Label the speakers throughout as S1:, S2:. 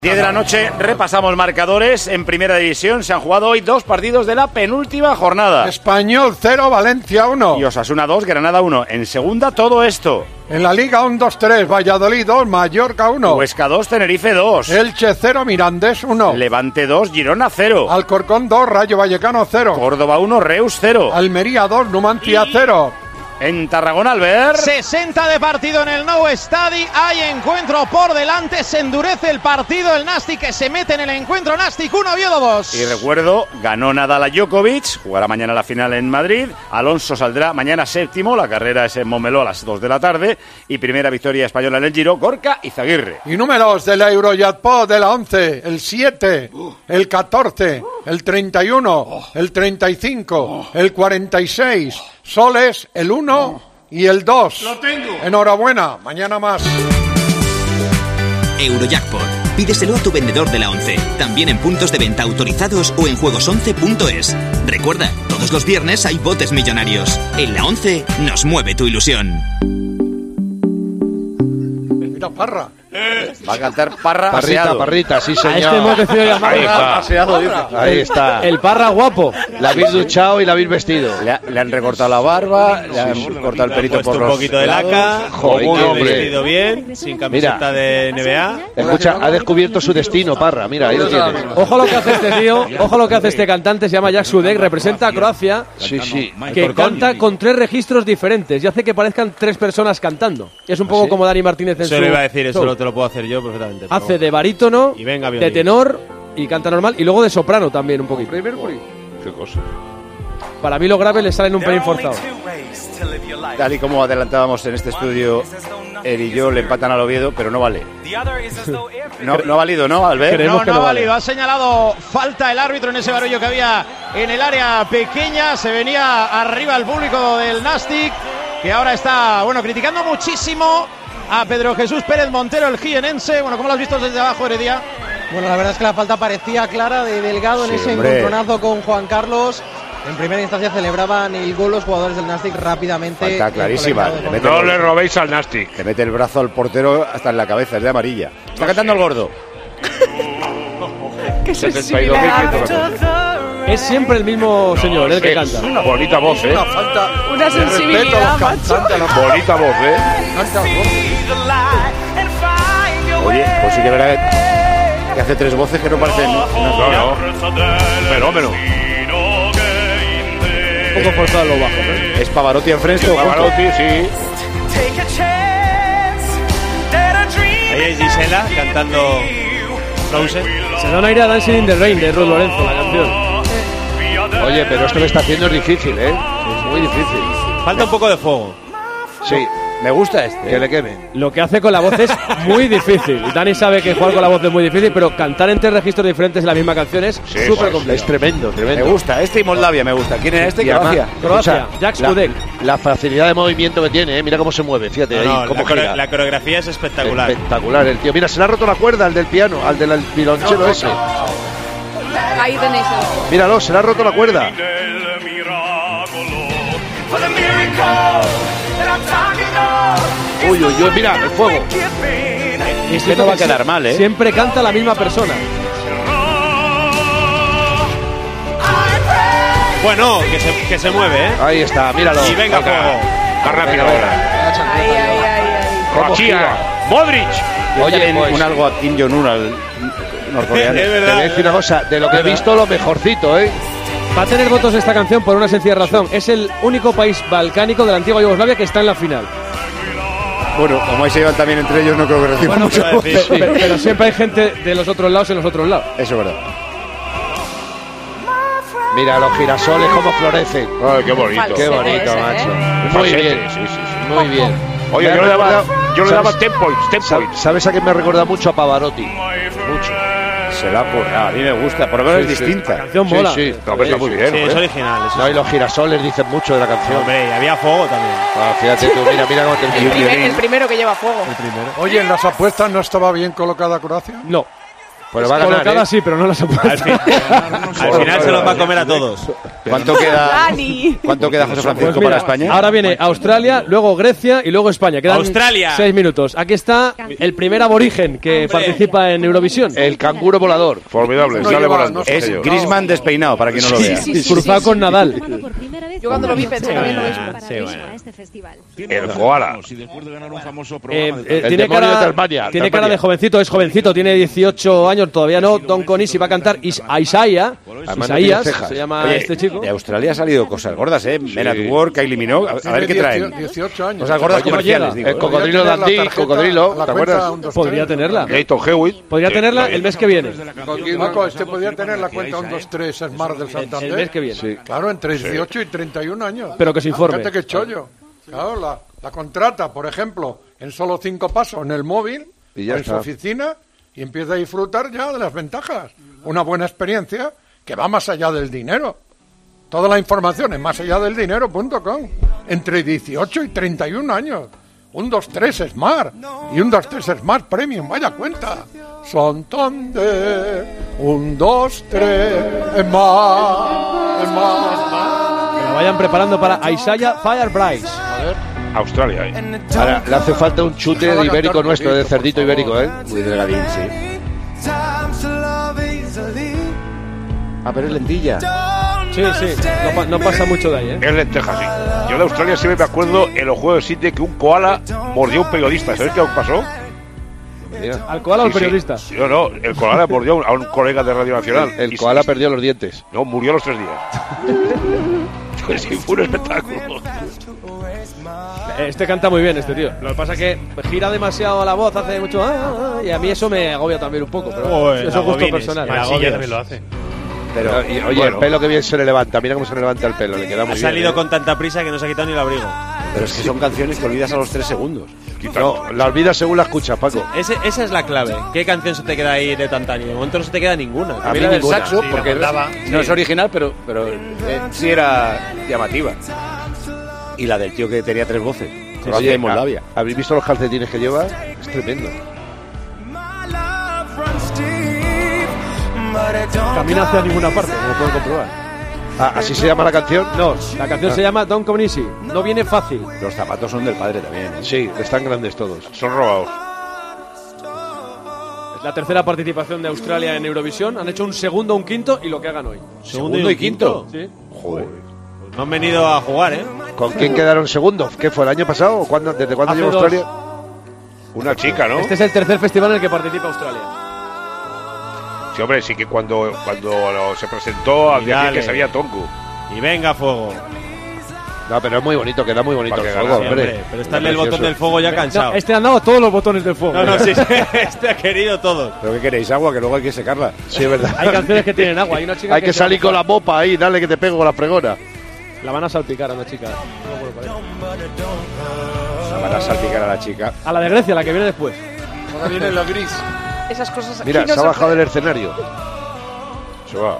S1: 10 de la noche, repasamos marcadores. En Primera División se han jugado hoy 2 partidos de la penúltima jornada.
S2: Español 0, Valencia 1.
S1: Y Osasuna 2, Granada 1. En segunda, todo esto.
S2: En la Liga 1-2-3, Valladolid 2, Mallorca 1.
S1: Huesca 2, Tenerife 2.
S2: Elche 0, Mirandés 1.
S1: Levante 2, Girona 0.
S2: Alcorcón 2, Rayo Vallecano 0.
S1: Córdoba 1, Reus 0.
S2: Almería 2, Numancia 0.
S1: En Tarragona, Albert.
S3: 60 de partido en el Nou Estadi. Hay encuentro por delante. Se endurece el partido. El Nástic que se mete en el encuentro. Nástic 1, Oviedo 2.
S1: Y recuerdo, ganó Nadal a Djokovic. Jugará mañana la final en Madrid. Alonso saldrá mañana séptimo. La carrera es en Montmeló a las 2 de la tarde. Y primera victoria española en el Giro, Gorka Izaguirre.
S2: Y números de la Eurojackpot de la 11. El 7, el 14, el 31, el 35, el 46. Soles, el 1 y el 2.
S4: Lo tengo.
S2: Enhorabuena, mañana más.
S5: Eurojackpot. Pídeselo a tu vendedor de la 11. También en puntos de venta autorizados o en juegos11.es. Recuerda, todos los viernes hay botes millonarios. En la 11 nos mueve tu ilusión.
S2: Mira, Parra.
S1: Va a cantar Parra aseado.
S6: Parrita, sí señor.
S7: A este hemos decidido llamar
S1: Aseado, dice.
S6: Ahí está.
S7: el Parra guapo.
S6: La habéis duchado y la habéis vestido.
S1: Le han recortado la barba, le han cortado el pelito por
S8: un
S1: los
S8: poquito de
S1: lados.
S8: laca,
S6: Joder,
S8: muy
S6: hombre.
S8: vestido bien, sin camiseta de NBA.
S6: Escucha, ha descubierto su destino, Parra. Mira, ahí lo tienes.
S7: Ojo lo que hace este tío, ojo lo que hace este cantante, se llama Jack Sudek, representa a Croacia,
S6: Sí.
S7: que canta con 3 registros diferentes y hace que parezcan 3 personas cantando. Es un poco como Dani Martínez en
S8: Eso
S7: su
S8: le iba a decir, eso
S7: show.
S8: te lo puedo hacer yo perfectamente.
S7: Hace de barítono,
S8: Y venga,
S7: de
S8: violín.
S7: tenor y canta normal y luego de soprano también un poquito.
S6: Qué cosa.
S7: Para mí los graves le salen un pelín forzados.
S1: Tal y como adelantábamos en este estudio, él y yo le empatan al Oviedo, pero no vale. No ha valido, ¿no, Albert?
S7: Creemos que
S3: No ha
S7: no vale.
S3: valido. Ha señalado falta el árbitro en ese barullo que había en el área pequeña. Se venía arriba el público del Nástic, que ahora está, criticando muchísimo a Pedro Jesús Pérez Montero, el jienense. ¿Cómo lo has visto desde abajo, Heredia?
S9: Bueno, la verdad es que la falta parecía clara de Delgado en ese
S1: hombre.
S9: encontronazo con Juan Carlos. En primera instancia celebraban el gol los jugadores del Nástic rápidamente.
S1: Falta clarísima.
S4: No le robéis al Nástic.
S1: Le mete el brazo al portero hasta en la cabeza, es de amarilla. Está cantando el gordo.
S10: Qué sensible.
S7: Es siempre el mismo señor, el que canta.
S4: Una bonita voz,
S2: Una falta
S10: Una
S2: de respeto a
S10: sensibilidad,
S2: los
S10: macho.
S2: cantantes.
S4: Bonita voz,
S2: Canta el gordo.
S1: Oye, pues sí que es verdad que hace 3 voces que no parecen.
S4: No. Fenómeno.
S7: Un poco forzado lo bajo, ¿no?
S1: ¿Es Pavarotti en frente o
S4: Pavarotti, sí.
S8: Ahí es Gisela cantando Frozen.
S7: Se da un aire a Dancing in the Rain de Ruth Lorenzo, la canción.
S6: Oye, pero esto que está haciendo es difícil, ¿eh? Es muy difícil.
S8: Falta un poco de fuego.
S6: Sí,
S1: Me gusta este.
S6: que le queme.
S7: Lo que hace con la voz es muy difícil. Dani sabe que jugar con la voz es muy difícil, pero cantar en 3 registros diferentes en la misma canción es súper
S6: Es
S7: complicado.
S6: tremendo,
S1: Me
S6: tremendo.
S1: gusta. Este y Moldavia me gusta. ¿Quién es este?
S6: Y además,
S1: Croacia.
S7: Croacia,
S6: escucha,
S7: Jack Sudek.
S6: la facilidad de movimiento que tiene, ¿eh? Mira cómo se mueve, fíjate ahí, cómo gira.
S8: La coreografía es espectacular.
S6: Espectacular el tío. Mira, se le ha roto la cuerda al del piano, al del violonchelo ese.
S10: Ahí tenéis el...
S6: Míralo, se le ha roto la cuerda. Uy, mira, el fuego.
S1: Es que no va a quedar mal, ¿eh?
S7: Siempre canta la misma persona.
S8: Bueno, que se mueve, ¿eh?
S6: Ahí está, míralo.
S8: Y venga fuego.
S4: Más rápido ahora.
S10: Ahí.
S4: Croacia. Modric.
S6: Oye, pues,
S1: un algo a Kim Jong-un al norcoreano.
S8: Es
S6: te voy a
S8: verdad.
S6: decir una cosa, de lo que he visto, lo mejorcito, ¿eh?
S7: Va a tener votos esta canción por una sencilla razón. Es el único país balcánico de la antigua Yugoslavia que está en la final.
S1: Bueno, como ahí se llevan también entre ellos, no creo que reciban
S7: Bueno,
S1: mucho.
S7: pero siempre hay gente de los otros lados en los otros lados.
S1: Eso es verdad.
S6: Mira los girasoles cómo florecen.
S4: Ay, qué bonito.
S10: Falsete
S6: Qué bonito,
S10: ese,
S6: macho.
S10: ¿eh?
S6: Muy
S4: Falsete,
S6: bien,
S4: sí.
S6: muy bien.
S4: Oye,
S6: Me
S4: yo
S6: ha
S4: le daba
S6: recordado-
S4: 10 points.
S6: ¿Sabes a qué me recuerda mucho? A Pavarotti. Mucho.
S1: Se la ha a mí me gusta, por lo menos es
S6: Sí, sí.
S1: distinta.
S7: Canción mola.
S6: Sí, sí.
S4: No, pero está muy bien,
S8: Sí, es
S4: ¿eh?
S8: original. Eso
S6: No, y
S8: sí.
S6: los girasoles dicen mucho de la canción.
S8: Hombre, y había fuego también.
S6: Ah, fíjate tú, mira cómo termina.
S10: El primero que lleva fuego.
S2: Oye, en las apuestas no estaba bien colocada Croacia.
S7: No.
S6: Pero va a ganar,
S7: Colocada sí, pero no las apuestas.
S8: Al final se los va a comer a todos.
S1: ¿Cuánto queda,
S10: Dani.
S1: José Francisco,
S7: Pues mira,
S1: para España?
S7: ahora viene Australia, luego Grecia y luego España. Quedan
S8: Australia.
S7: 6 minutos. Aquí está el primer aborigen que participa en Eurovisión.
S6: El canguro volador.
S4: Formidable,
S2: No
S4: sale
S2: lleva-
S4: volando.
S2: no-
S1: Es
S2: no.
S1: Griezmann despeinado, para quien no lo vea.
S7: Cruzado con Nadal.
S10: Yo cuando lo vi pensé también lo mismo.
S8: Sí, bueno.
S4: El koala.
S7: Tiene
S6: demonio de Tasmania,
S7: tiene cara
S6: Tasmania.
S7: de jovencito, es jovencito, tiene 18 años, todavía no. Don Conisi va a cantar Isaías,
S6: Además no tiene cejas.
S7: se llama
S1: Oye,
S7: este chico.
S1: de Australia ha salido cosas gordas, ¿eh? Men at Work, Kylie Minogue. A ver qué traen.
S2: 18 años.
S1: Cosas gordas
S7: Oye,
S1: comerciales,
S7: no
S1: digo.
S6: El cocodrilo
S2: Podría tener
S6: Dundee,
S2: la tarjeta,
S6: cocodrilo,
S2: la
S6: ¿te
S2: cuenta
S6: acuerdas?
S2: 1, 2,
S7: Podría
S2: 3.
S7: tenerla.
S4: Leighton Hewitt.
S7: Podría
S4: Sí,
S7: tenerla
S4: lo
S7: el mes que viene.
S2: Paco, este podría tener la cuenta 1, 2, 3 Smart del Santander.
S7: El mes que viene.
S2: Claro, entre 18 y 31 años.
S7: Pero que se informe.
S2: Fíjate qué chollo. Claro, la contrata, por ejemplo, en solo 5 pasos en el móvil,
S6: Y ya
S2: en su
S6: está.
S2: oficina, y empieza a disfrutar ya de las ventajas. Una buena experiencia que va más allá del dinero. Toda la información es más allá del dinero.com. Entre 18 y 31 años. Un 2-3 Smart y un 2-3 Smart Premium. Vaya cuenta. Santander. Un 2-3 Smart.
S7: Que la vayan preparando para Isaiah Firebright.
S4: Australia, ¿eh?
S6: Ahora, le hace falta un chute de ibérico nuestro, de cerdito ibérico, ¿eh?
S1: Muy delgadín, sí. Ah, pero es lentilla.
S7: Sí, no pasa mucho de ahí, ¿eh?
S4: Es lenteja, sí. Yo de Australia siempre me acuerdo en los Juegos de Sydney que un koala mordió a un periodista. ¿Sabes qué pasó?
S7: ¿Al koala o al
S4: Sí, sí.
S7: periodista?
S4: No, no, el koala mordió a un colega de Radio Nacional.
S6: El
S4: Y-
S6: koala perdió los dientes.
S4: No, murió a los 3 días. Pues sí, fue un espectáculo.
S7: Este canta muy bien, este tío. Lo que pasa es que gira demasiado la voz, hace mucho... y a mí eso me agobia también un poco. Pero eso es gusto personal.
S8: Mansilla también lo hace.
S1: Pero,
S6: Y, oye,
S1: bueno,
S6: el pelo que bien se le levanta. Mira cómo se le levanta el pelo. Le queda muy
S8: Ha
S6: bien.
S8: salido con tanta prisa que no se ha quitado ni el abrigo.
S1: pero es que son canciones que olvidas a los 3 segundos.
S6: No, la olvidas según la escuchas, Paco.
S8: Esa es la clave. ¿Qué canción se te queda ahí de Tantani? De momento no se te queda ninguna.
S1: A mí la del saxo, porque no es original, pero sí era llamativa. Y la del tío que tenía 3 voces. Croacia y Moldavia.
S6: ¿Habéis visto los calcetines que lleva? Es tremendo.
S7: Camina hacia ninguna parte, como pueden comprobar.
S6: Ah, ¿así se llama la canción?
S7: No, la canción se llama Don't Come Easy. No viene fácil.
S1: Los zapatos son del padre también, ¿eh?
S6: Sí, están grandes todos.
S4: Son robados.
S7: Es la tercera participación de Australia en Eurovisión. Han hecho un segundo, un quinto y lo que hagan hoy.
S8: Segundo y quinto.
S7: Sí.
S1: Joder.
S8: No han venido a jugar, ¿eh?
S6: ¿Con quién quedaron segundos? ¿Qué fue, el año pasado? ¿O cuándo, ¿desde cuándo
S7: Hace
S6: lleva
S7: dos.
S6: Australia?
S4: Una chica, ¿no?
S7: Este es el tercer festival en el que participa Australia.
S4: Sí, hombre, sí que cuando se presentó decía
S8: dale.
S4: que sabía Tonku.
S8: Y venga, fuego.
S6: No, pero es muy bonito, queda muy bonito
S4: Para
S6: el
S4: que
S6: juego,
S4: gane,
S6: hombre.
S8: Pero está en el botón del fuego ya cansado.
S7: No, este han dado todos los botones del fuego.
S8: No, sí, este ha querido todo.
S1: ¿Pero qué queréis? Agua, que luego hay que secarla.
S6: Sí, es verdad.
S7: Hay canciones que tienen agua. Hay una chica
S6: Hay que salir con la mopa ahí, dale que te pego con la fregona.
S7: La van a salpicar a una chica.
S1: La van a salpicar a la chica.
S7: A la de Grecia, la que viene después.
S2: Ahora viene la gris.
S10: Esas cosas
S6: Mira,
S10: aquí no
S6: se ha bajado
S10: puede.
S6: del escenario.
S4: Se va.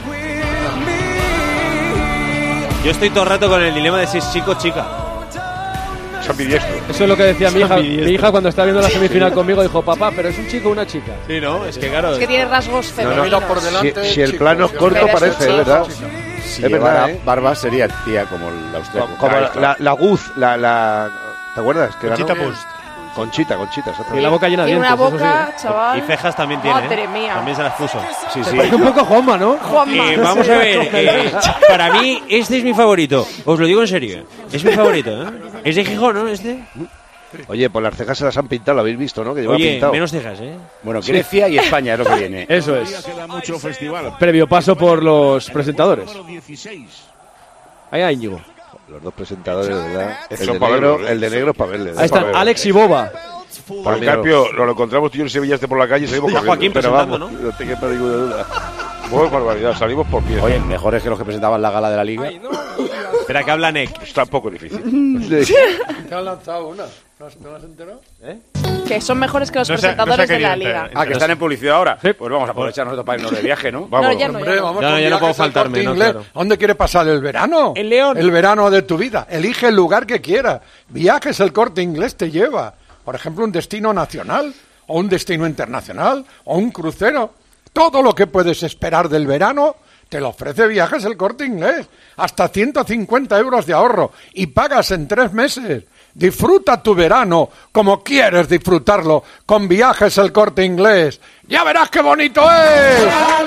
S8: Yo estoy todo el rato con el dilema de si es chico o chica.
S4: Es ambidiestro.
S7: Eso es lo que decía mi hija.
S8: Ambidiestro.
S7: Mi hija cuando estaba viendo la semifinal conmigo dijo, papá, pero es un chico o una chica.
S8: Sí, ¿no? Es que claro.
S10: Es que tiene rasgos femeninos.
S2: Mira por delante,
S6: Si el
S2: chico,
S6: plano es
S2: si
S6: corto
S10: Pero
S6: parece,
S10: eso,
S6: es verdad.
S1: Si
S6: Es
S1: llevara
S6: verdad, ¿eh?
S1: barba sería tía como la austriaca.
S6: Como
S1: Ahí está.
S6: la Guz, ¿te acuerdas? Que
S8: Conchita
S6: ganó?
S8: Pust.
S6: Conchita,
S7: Y
S6: exactamente.
S7: la boca llena de
S10: Tiene
S7: dientes.
S10: una
S7: eso sí,
S10: boca,
S7: ¿eh?
S10: chaval.
S8: Y cejas también tiene.
S10: Madre
S8: ¿eh?
S10: mía.
S8: También se las puso.
S1: Sí, sí.
S7: Parece un poco Juanma, ¿no?
S10: Juanma.
S8: Vamos a ver. Para mí, este es mi favorito. Os lo digo en serio. Es mi favorito, ¿eh? Es de Gijón, ¿no? Este.
S6: Oye, pues las cejas se las han pintado, lo habéis visto, ¿no? Que lleva
S8: Oye,
S6: pintado.
S8: menos cejas, ¿eh?
S1: Bueno, Grecia y España es lo que viene.
S7: Eso es.
S11: Queda mucho festival.
S7: Previo paso por los presentadores.
S11: 16.
S7: Ahí hay Íñigo.
S6: Los dos presentadores, de verdad.
S4: Son para verlo, ¿eh?
S6: El de negro es para verle.
S7: Ahí están
S4: ver.
S7: Alex y Boba.
S4: Por el cambio, lo encontramos tú y yo en Sevilla por la calle y salimos
S8: Y a
S4: corriendo.
S8: Joaquín
S6: Pero
S8: presentando,
S6: vamos,
S8: ¿no?
S6: no te quepa ninguna duda.
S4: Buena barbaridad, salimos por pie.
S1: Oye, mejores que los que presentaban la gala de la Liga.
S8: Espera que habla Nick.
S4: Está un poco difícil.
S2: Te han lanzado una. ¿No has enterado?
S10: Que son mejores que los
S8: No se ha
S10: presentadores de
S8: querido
S10: la
S8: enterar.
S10: liga.
S1: Ah, que están en publicidad ahora. Pues vamos a aprovechar nosotros para irnos de viaje, ¿no?
S4: Vamos.
S10: No, ya no.
S2: Hombre, vamos
S8: Ya no,
S2: con
S8: ya no puedo
S2: viajes al
S8: faltarme,
S2: Corte
S8: no,
S2: Inglés.
S8: claro.
S2: ¿Dónde quiere pasar el verano?
S8: En León.
S2: El verano de tu vida. Elige el lugar que quiera. Viajes El Corte Inglés te lleva. Por ejemplo, un destino nacional o un destino internacional, o un crucero. Todo lo que puedes esperar del verano te lo ofrece Viajes El Corte Inglés. Hasta 150 euros de ahorro y pagas en 3 meses. Disfruta tu verano como quieres disfrutarlo con Viajes El Corte Inglés. ¡Ya verás qué bonito es!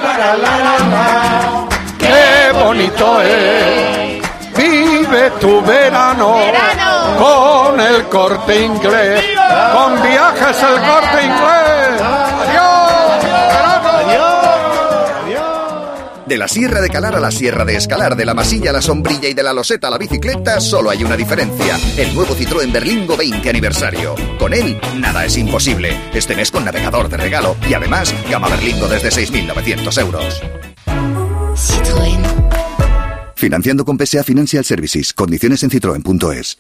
S2: ¡Qué bonito es! Vive tu verano con El Corte Inglés. Con Viajes El Corte Inglés. ¡Adiós! ¡Adiós!
S11: De la Sierra de Calar a la Sierra de Escalar, de la Masilla a la Sombrilla y de la Loseta a la bicicleta, solo hay una diferencia: el nuevo Citroën Berlingo 20 aniversario. Con él, nada es imposible. Este mes con navegador de regalo y además, gama Berlingo desde 6.900 euros.
S12: Citroën.
S11: Financiando con PSA Financial Services. Condiciones en citroen.es.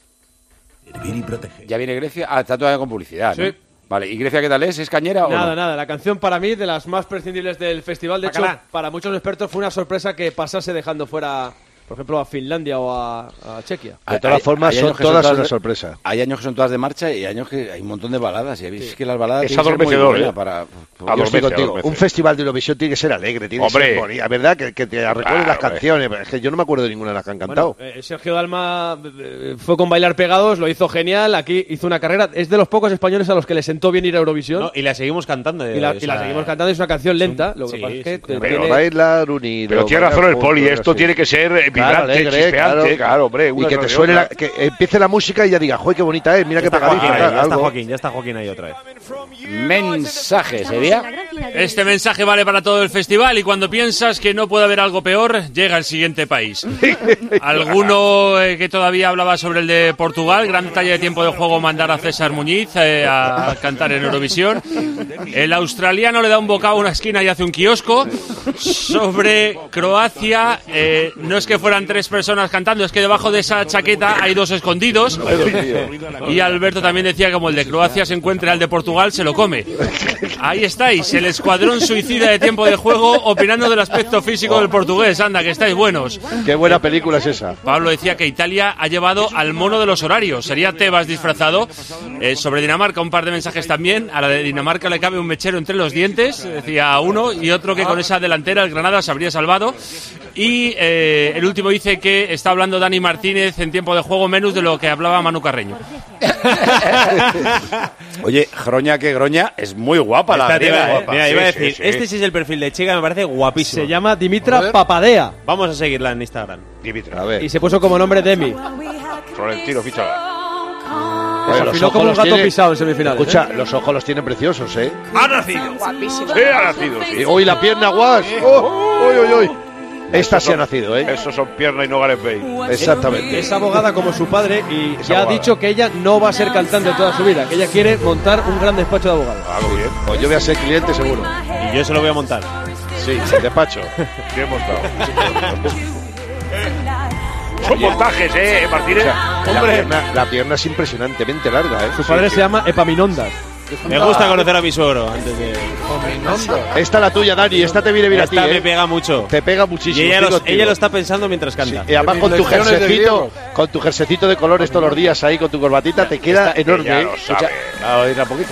S1: Ya viene Grecia. Ah, está todavía con publicidad, ¿no?
S7: Sí.
S1: Vale, ¿y Grecia qué tal es? ¿Es cañera o no?
S7: Nada. La canción para mí de las más prescindibles del festival. De hecho, para muchos expertos fue una sorpresa que pasase dejando fuera, por ejemplo, a Finlandia o a Chequia.
S6: De todas formas, son todas una sorpresa.
S1: Hay años que son todas de marcha y años que hay un montón de baladas. Y veis que las baladas
S4: es adormecedor, ¿eh?
S6: Yo estoy contigo. Un festival de Eurovisión tiene que ser alegre, tiene que ser bonita, ¿verdad? Que te recuerden las canciones. Es que yo no me acuerdo de ninguna de las que han cantado.
S7: Bueno, Sergio Dalma fue con Bailar Pegados, lo hizo genial. Aquí hizo una carrera. Es de los pocos españoles a los que le sentó bien ir a Eurovisión.
S8: No, y la seguimos cantando.
S7: Y la seguimos cantando. Es una canción lenta. Lo que pasa es que
S6: pero bailar unido.
S4: Pero tiene razón el Poli. Esto tiene que ser vibrante, chispeante. Claro, hombre.
S6: Y que te suene que empiece la música y ya diga, ¡joder, qué bonita es! Mira qué pegadiza.
S8: Ya está Joaquín ahí otra vez.
S1: Mensaje, ¿sería?
S13: Este mensaje vale para todo el festival y cuando piensas que no puede haber algo peor, llega el siguiente país. Alguno que todavía hablaba sobre el de Portugal, gran detalle de tiempo de juego mandar a César Muñiz a cantar en Eurovisión. El australiano le da un bocado a una esquina y hace un kiosco. Sobre Croacia, no es que fueran 3 personas cantando, es que debajo de esa chaqueta hay 2 escondidos. Y Alberto también decía que como el de Croacia se encuentra al de Portugal, se lo come. Ahí estáis, el escuadrón suicida de tiempo de juego opinando del aspecto físico del portugués. Anda, que estáis buenos.
S6: Qué buena película es esa.
S13: Pablo decía que Italia ha llevado al mono de los horarios. Sería Tebas disfrazado. Sobre Dinamarca, un par de mensajes también. A la de Dinamarca le cabe un mechero entre los dientes, decía uno, y otro que con esa delantera el Granada se habría salvado. Y el último dice que está hablando Dani Martínez en tiempo de juego menos de lo que hablaba Manu Carreño.
S1: Oye, Groña que Groña es muy guapa la griega.
S8: Mira, iba a decir, este sí es el perfil de chica, me parece guapísimo.
S7: Se llama Dimitra Papadea.
S8: Vamos a seguirla en Instagram.
S4: Dimitra,
S6: a ver.
S7: Y se puso como nombre Demi.
S4: Florentino, fíchala.
S7: Desafiló como un gato pisado en semifinales.
S6: Escucha, los ojos los tienen preciosos, ¿eh?
S4: ¡Ha nacido!
S10: Guapísimo.
S4: Sí, ha nacido, sí.
S6: Hoy la pierna, guas. ¡Uy! Esta sí ha nacido, ¿eh?
S4: Esos son pierna y no Gareth Bale.
S6: Exactamente.
S7: Es abogada como su padre y
S4: es
S7: ya
S4: abogada.
S7: ha dicho que ella no va a ser cantante toda su vida, que ella quiere montar un gran despacho de abogados.
S4: Ah, muy bien.
S6: Pues yo voy a ser cliente seguro.
S8: Y yo se lo voy a montar.
S6: Sí, el despacho.
S4: Bien montado. Son montajes, Martínez.
S7: Hombre.
S6: La pierna es impresionantemente larga, ¿eh?
S7: Su padre se llama Epaminondas.
S8: Me gusta conocer a mi suegro antes de...
S6: Esta la tuya, Dani. Esta te viene bien a ti,
S8: Esta me pega mucho.
S6: Te pega muchísimo.
S8: Y ella lo está pensando mientras canta.
S6: Sí, y además con tu jersecito de colores todos los días ahí, con tu corbatita, te queda enorme.
S4: Ya lo sabe.
S1: Claro, irá un poquito.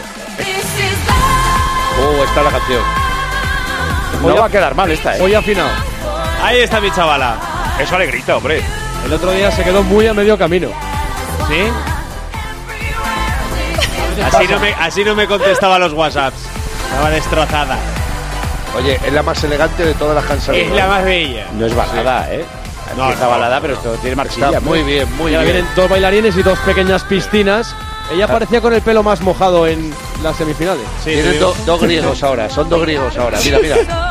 S6: Está la canción.
S1: No va a quedar mal esta,
S7: Hoy afinado.
S8: Ahí está mi chavala.
S4: Es alegrita, hombre.
S7: El otro día se quedó muy a medio camino.
S8: ¿Sí? Así no me contestaba los WhatsApps. Estaba destrozada.
S6: Oye, es la más elegante de todas las canciones.
S8: Es la más bella.
S1: No es balada, No, empieza balada, pero esto tiene marchilla.
S6: Está muy bien, muy
S7: Ya
S6: bien.
S7: vienen 2 bailarines y 2 pequeñas piscinas. Ella parecía con el pelo más mojado en las semifinales.
S8: Sí,
S6: tienen dos griegos ahora, son 2 griegos ahora. Mira.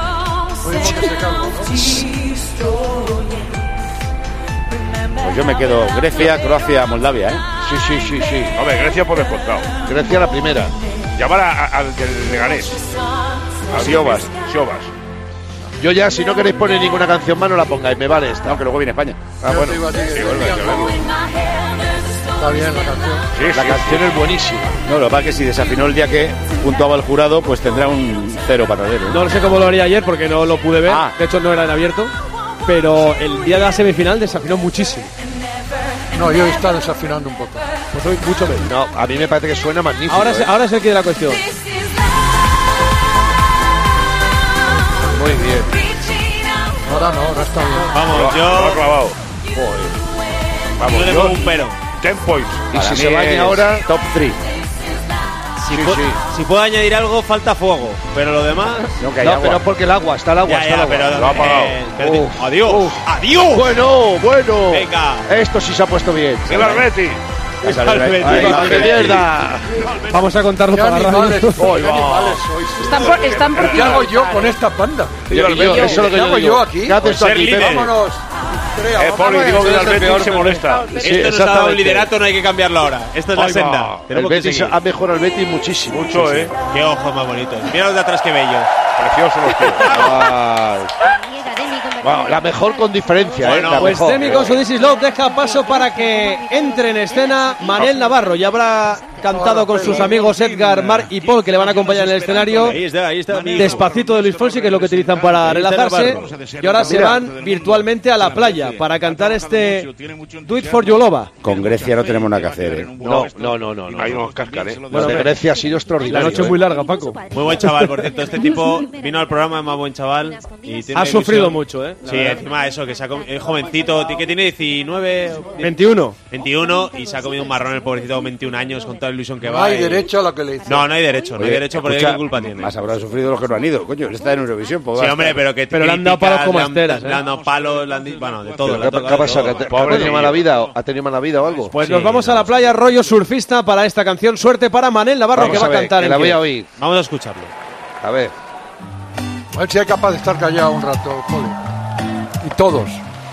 S1: Pues yo me quedo Grecia, Croacia, Moldavia,
S6: Sí.
S4: Hombre, Grecia por descontado.
S6: Grecia la primera.
S4: Llamar al del Leganés.
S1: A Siobas.
S6: Yo ya, si no queréis poner ninguna canción más, no la pongáis, me vale esta.
S1: Aunque luego viene España.
S2: Ah, bueno. Está bien la canción.
S6: La canción es buenísima.
S1: No, lo que pasa es que si desafinó el día que puntuaba el jurado, pues tendrá un 0 para él.
S7: No sé cómo lo haría ayer porque no lo pude ver. De hecho, no era en abierto. Pero el día de la semifinal desafinó muchísimo.
S2: No, yo está desafinando un poco.
S7: Pues hoy mucho menos.
S6: No, a mí me parece que suena magnífico.
S7: Ahora es el que de la cuestión.
S6: muy bien.
S2: Ahora está bien.
S8: Vamos,
S4: Lo ha clavado. Vamos,
S8: yo le pongo un pero.
S4: 10 points.
S6: Y si se baña ahora,
S1: top 3.
S8: Si puedo añadir algo, falta fuego. Pero lo demás.
S6: No, pero es porque el agua, está el agua.
S8: Pero
S4: lo ha apagado.
S8: Adiós. Adiós.
S6: Bueno.
S8: Venga.
S6: Esto sí se ha puesto bien.
S4: ¡Viva el Betis!
S6: ¡Mierda!
S7: Vamos a contarlo
S2: ¿Qué
S7: para la radio.
S2: animales sois?
S10: Están por
S2: ¿Qué hago yo con esta panda?
S6: Eso es lo que
S2: ¿Qué
S6: yo
S2: hago
S6: digo.
S2: yo aquí?
S6: ¿Qué haces tú
S8: Ser
S6: aquí?
S8: líder.
S2: Vámonos.
S4: Poli, digo que el Betis se molesta.
S8: Esto nos ha dado un liderato, no hay que cambiarlo ahora. Esta es la senda.
S6: El
S8: Tenemos que
S6: Betis
S8: seguir.
S6: ha mejorado el Betis muchísimo.
S4: Mucho,
S6: Sí.
S8: Qué ojos más bonitos. Mira los de atrás que bellos.
S4: Precioso los tíos.
S6: Ay. Wow, la mejor con diferencia,
S8: Bueno,
S6: la
S7: Pues
S6: mejor.
S7: Demi con su This Is Love deja paso para que entre en escena Manel Navarro. Ya habrá cantado con sus amigos Edgar, Marc y Paul, que le van a acompañar en el escenario.
S8: Ahí está.
S7: Despacito de Luis Fonsi, que es lo que utilizan para
S8: Ahí está
S7: relajarse.
S8: Navarro.
S7: Y ahora se van virtualmente a la playa para cantar este Do It For You Loba.
S1: Con Grecia no tenemos nada que hacer, ¿eh?
S6: No.
S4: Ahí nos cascan, ¿eh?
S6: Lo de Grecia ha sido
S7: La
S6: extraordinario.
S7: noche es muy larga, Paco.
S8: Muy buen chaval, por cierto. Este tipo vino al programa, es más buen chaval. Y tiene
S7: Ha sufrido
S8: ilusión.
S7: mucho, ¿eh?
S8: Sí, encima eso, que es jovencito, que tiene 19...
S7: 21.
S8: 21 y se ha comido un marrón el pobrecito con 21 años con toda la ilusión que
S2: No
S8: va.
S2: hay
S8: y-
S2: derecho a lo que le dicen.
S8: No hay derecho, no hay
S1: Oye,
S8: derecho porque
S1: escucha,
S8: ¿qué culpa tiene?
S1: Más habrán sufrido los que no han ido, coño. Él está en Eurovisión. pues
S8: Sí,
S1: va a
S8: hombre,
S1: estar.
S8: pero que
S7: Pero le han dado palos como esteras,
S8: Le han dado palos, le han bueno, de todo.
S6: Pero
S8: le han
S6: ¿Qué
S8: tocado
S6: ha pasado?
S8: de
S6: ¿Que
S8: todo.
S6: ¿Ha tenido mala vida? ¿Ha tenido mala vida o algo?
S7: Pues
S8: Sí,
S7: nos vamos a la playa rollo surfista para esta canción. Suerte para Manel Navarro,
S6: Vamos
S7: que va a
S6: ver,
S7: cantar
S6: que
S7: en
S6: la voy
S7: directo.
S6: a oír.
S8: Vamos a escucharlo.
S6: A ver.
S2: A ver si es capaz de estar callado un rato, Poli. Y todos.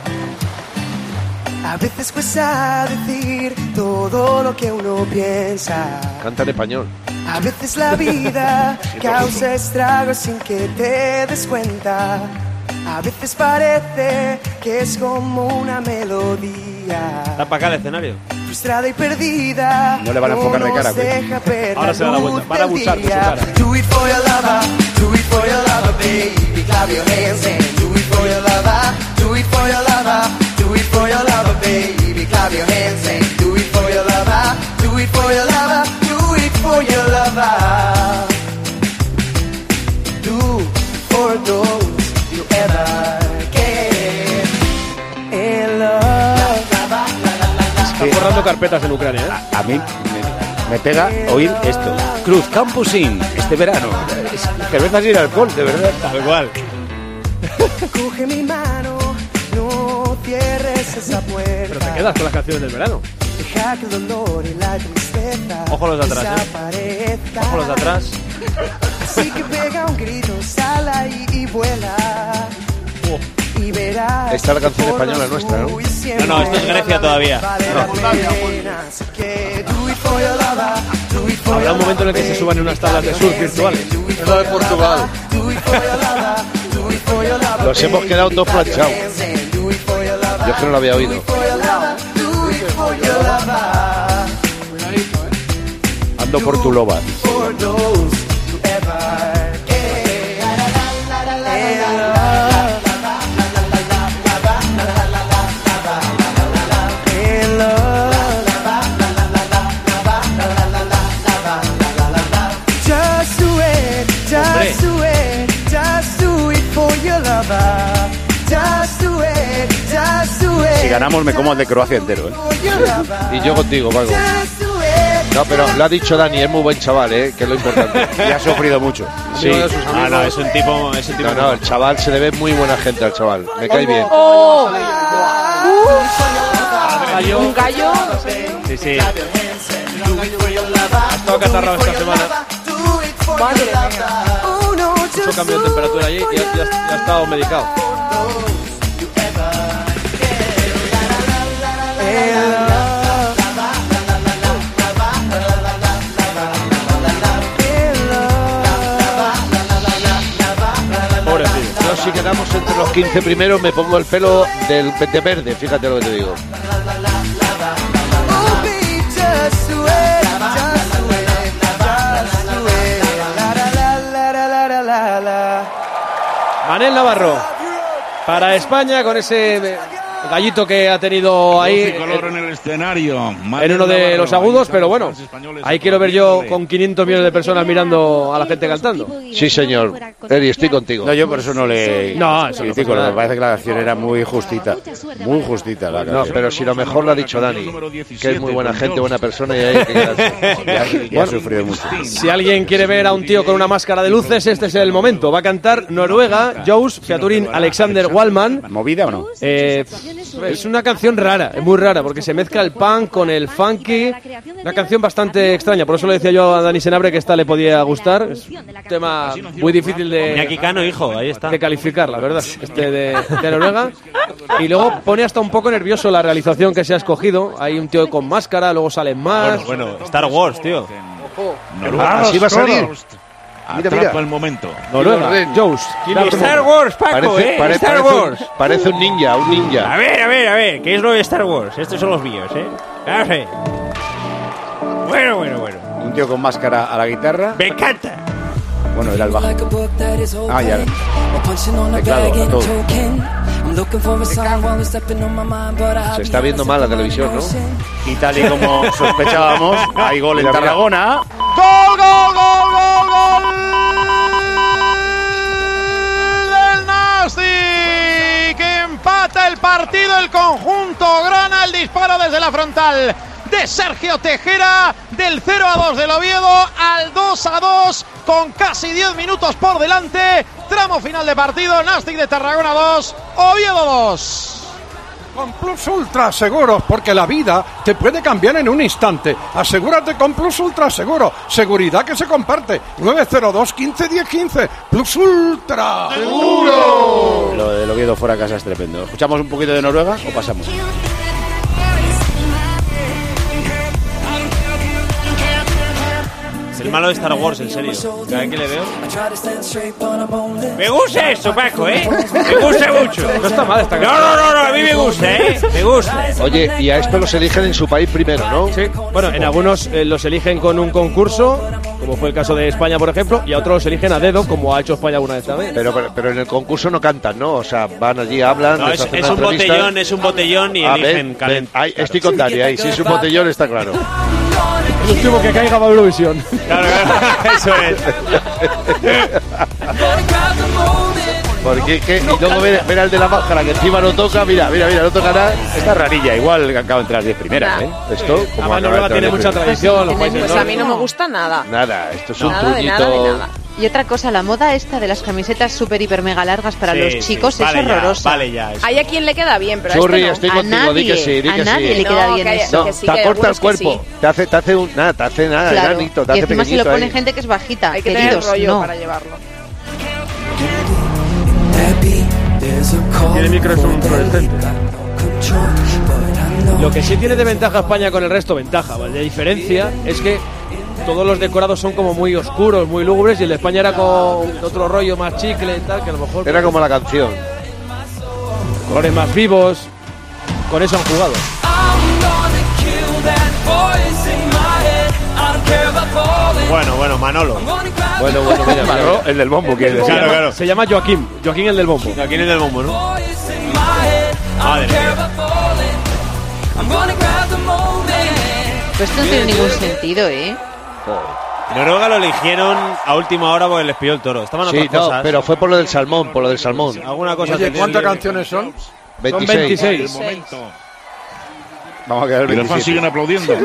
S14: A veces cuesta decir todo lo que uno piensa.
S6: Canta en español.
S14: A veces la vida causa estragos sin que te des cuenta. A veces parece que es como una melodía.
S8: Está para acá el escenario.
S14: Frustrada y perdida.
S1: No le van a enfocar de cara,
S14: nos deja ver
S7: Ahora
S14: la
S7: se da la
S14: luz
S7: vuelta. Van a
S14: del
S7: abusar de su
S14: día.
S7: cara.
S14: Do it for your lover, do it for your lover, baby. Clap your hands and do it for your lover, do it for your lover, do it for your lover, baby. Clap your hands and do it for your lover, do it for your lover, do it for your lover. Do for those you ever get in love.
S7: Están borrando carpetas en Ucrania, ¿eh?
S1: A mí me pega oír esto. Cruz Campusín, este verano. Es cerveza sin alcohol, de verdad.
S8: Tal cual.
S14: Coge mi mano, no cierres esa puerta.
S7: Pero te quedas con las canciones del verano.
S14: Deja que el dolor y la tristeza
S8: Ojo los de atrás,
S14: desaparezca.
S8: Ojo los de atrás.
S14: Así que pega un grito, sal ahí y vuela. Y verás.
S6: Esta es la canción española nuestra, ¿no?
S8: No, esto es Grecia todavía.
S7: Habrá un momento en el que se suban en unas tablas de surf virtuales.
S2: Es la de Portugal.
S6: Los hemos quedado dos planchados. Yo es que no lo había oído.
S1: Ando por tu loba.
S14: Just do it, just do it, just do it for your lover. Just do it, just do it.
S1: Si ganamos me como el de Croacia entero, ¿eh?
S6: Y yo contigo, Paco.
S14: Just do it.
S6: No, pero lo ha dicho Dani, es muy buen chaval, que es lo importante.
S1: Y ha sufrido mucho.
S6: Sí.
S8: Ah, no, es un tipo.
S6: No, el chaval se le ve muy buena gente al chaval. Me cae bien.
S10: ¡Oh! Un gallo.
S8: Sí, sí.
S7: Ha estado catarrado esta semana.
S10: Madre mía.
S7: Mucho cambio de temperatura allí y ya ha estado medicado. Pobrecito.
S6: Yo si quedamos entre los 15 primeros me pongo el pelo de verde, fíjate lo que te digo.
S7: Manel Navarro para España con ese gallito que ha tenido ahí
S15: color en el escenario.
S7: En uno de los agudos, pero bueno, ahí quiero ver yo con 500 millones de personas mirando a la gente cantando.
S6: Sí, señor. Eri, estoy contigo.
S1: No, yo por eso no le critico,
S7: no
S1: me parece que la canción era muy justita. Muy justita la canción.
S6: No, pero si lo mejor lo ha dicho Dani, que es muy buena gente, buena persona y hay que quedarse.
S1: Ya ha sufrido mucho.
S7: Si alguien quiere ver a un tío con una máscara de luces, este es el momento. Va a cantar Noruega, Jous, featuring Alexander Wallman.
S1: ¿Movida o no?
S7: Es una canción rara, es muy rara, porque se mezcla el punk con el funky. Una canción bastante extraña, por eso le decía yo a Dani Senabre que esta le podía gustar. Es un tema muy difícil de...
S8: Iñaki Cano, hijo, ahí está.
S7: De calificar, la verdad, de Noruega. Y luego pone hasta un poco nervioso la realización que se ha escogido. Hay un tío con máscara, luego salen más.
S8: Bueno, Star Wars, tío.
S6: Así va a salir.
S15: Atrapa el momento.
S7: Noruega, Jous.
S8: Star Wars, Paco, Star Wars.
S6: Parece un ninja,
S8: A ver, ¿qué es lo de Star Wars? Estos son los míos, A ver. Bueno.
S1: Un tío con máscara a la guitarra.
S8: Me encanta.
S1: Bueno, era el bajo. Ah, ya. Teclado, a todo.
S6: Se está viendo mal la televisión, ¿no?
S1: Y tal y como sospechábamos, hay gol en Tarragona.
S3: ¡Gol del Nastic! Que empata el partido el conjunto grana. El disparo desde la frontal de Sergio Tejera, del 0-2 del Oviedo al 2-2 con casi 10 minutos por delante. Tramo final de partido, Nastic de Tarragona 2, Oviedo 2.
S2: Con Plus Ultra Seguros, porque la vida te puede cambiar en un instante. Asegúrate con Plus Ultra Seguro. Seguridad que se comparte. 902 15 10 15. Plus Ultra Seguro.
S1: Lo del Oviedo fuera de casa es tremendo. ¿Escuchamos un poquito de Noruega o pasamos?
S8: El malo de Star Wars, en serio. Cada vez que le veo. Me gusta esto, Paco, Me gusta mucho.
S7: No está mal esta canción.
S8: No, a mí me gusta, Me gusta.
S6: Oye, y a esto los eligen en su país primero, ¿no?
S7: Sí. Bueno, en algunos los eligen con un concurso, como fue el caso de España, por ejemplo, y a otros los eligen a dedo, como ha hecho España alguna vez también.
S6: Pero en el concurso no cantan, ¿no? O sea, van allí, hablan.
S8: No, es un botellón y eligen calentar.
S6: Estoy con Dani ahí. Si es un botellón, está claro.
S7: El último que caiga va a Eurovisión.
S8: Claro, eso es.
S6: Porque y luego ver al de la máscara que encima no toca, mira, no toca nada.
S1: Esta rarilla, igual acaba de entrar 10 primeras,
S6: Esto, como
S7: Noruega tiene mucha tradición, los países
S16: pues a mí no me gusta nada.
S6: Nada, esto es un
S16: truñito. De nada. Y otra cosa, la moda esta de las camisetas súper hiper mega largas para los chicos es horrorosa.
S8: Vale ya.
S16: Hay a quien le queda bien, pero
S6: Churri,
S16: a
S6: estoy contigo, di que sí.
S16: A nadie le queda bien eso.
S6: Te acorta el cuerpo, te hace nada, enanito, te hace pequeñito.
S16: Y encima se lo pone gente que es bajita.
S17: Hay que tener rollo para llevarlo.
S7: Tiene micro, es un fluorescente. Lo que sí tiene de ventaja España con el resto, de diferencia, es que todos los decorados son como muy oscuros, muy lúgubres, y el de España era con otro rollo más chicle y tal, que a lo mejor...
S6: Era como la canción.
S7: Colores más vivos, con eso han jugado.
S8: Bueno, Manolo.
S6: Bueno, mira,
S1: Manolo, el del bombo, que es.
S7: Claro. Se llama Joaquín el del bombo.
S8: Joaquín el del bombo, ¿no? Madre mía.
S16: Pues esto no tiene ningún sentido,
S8: Noruega lo eligieron a última hora porque les pilló el toro. Estaban otras cosas.
S6: Pero fue por lo del salmón,
S8: Alguna cosa.
S2: Oye, ¿cuántas canciones son?
S6: 26.
S2: Son 26.
S1: Vamos a quedar el 27.
S15: Y los fans siguen aplaudiendo.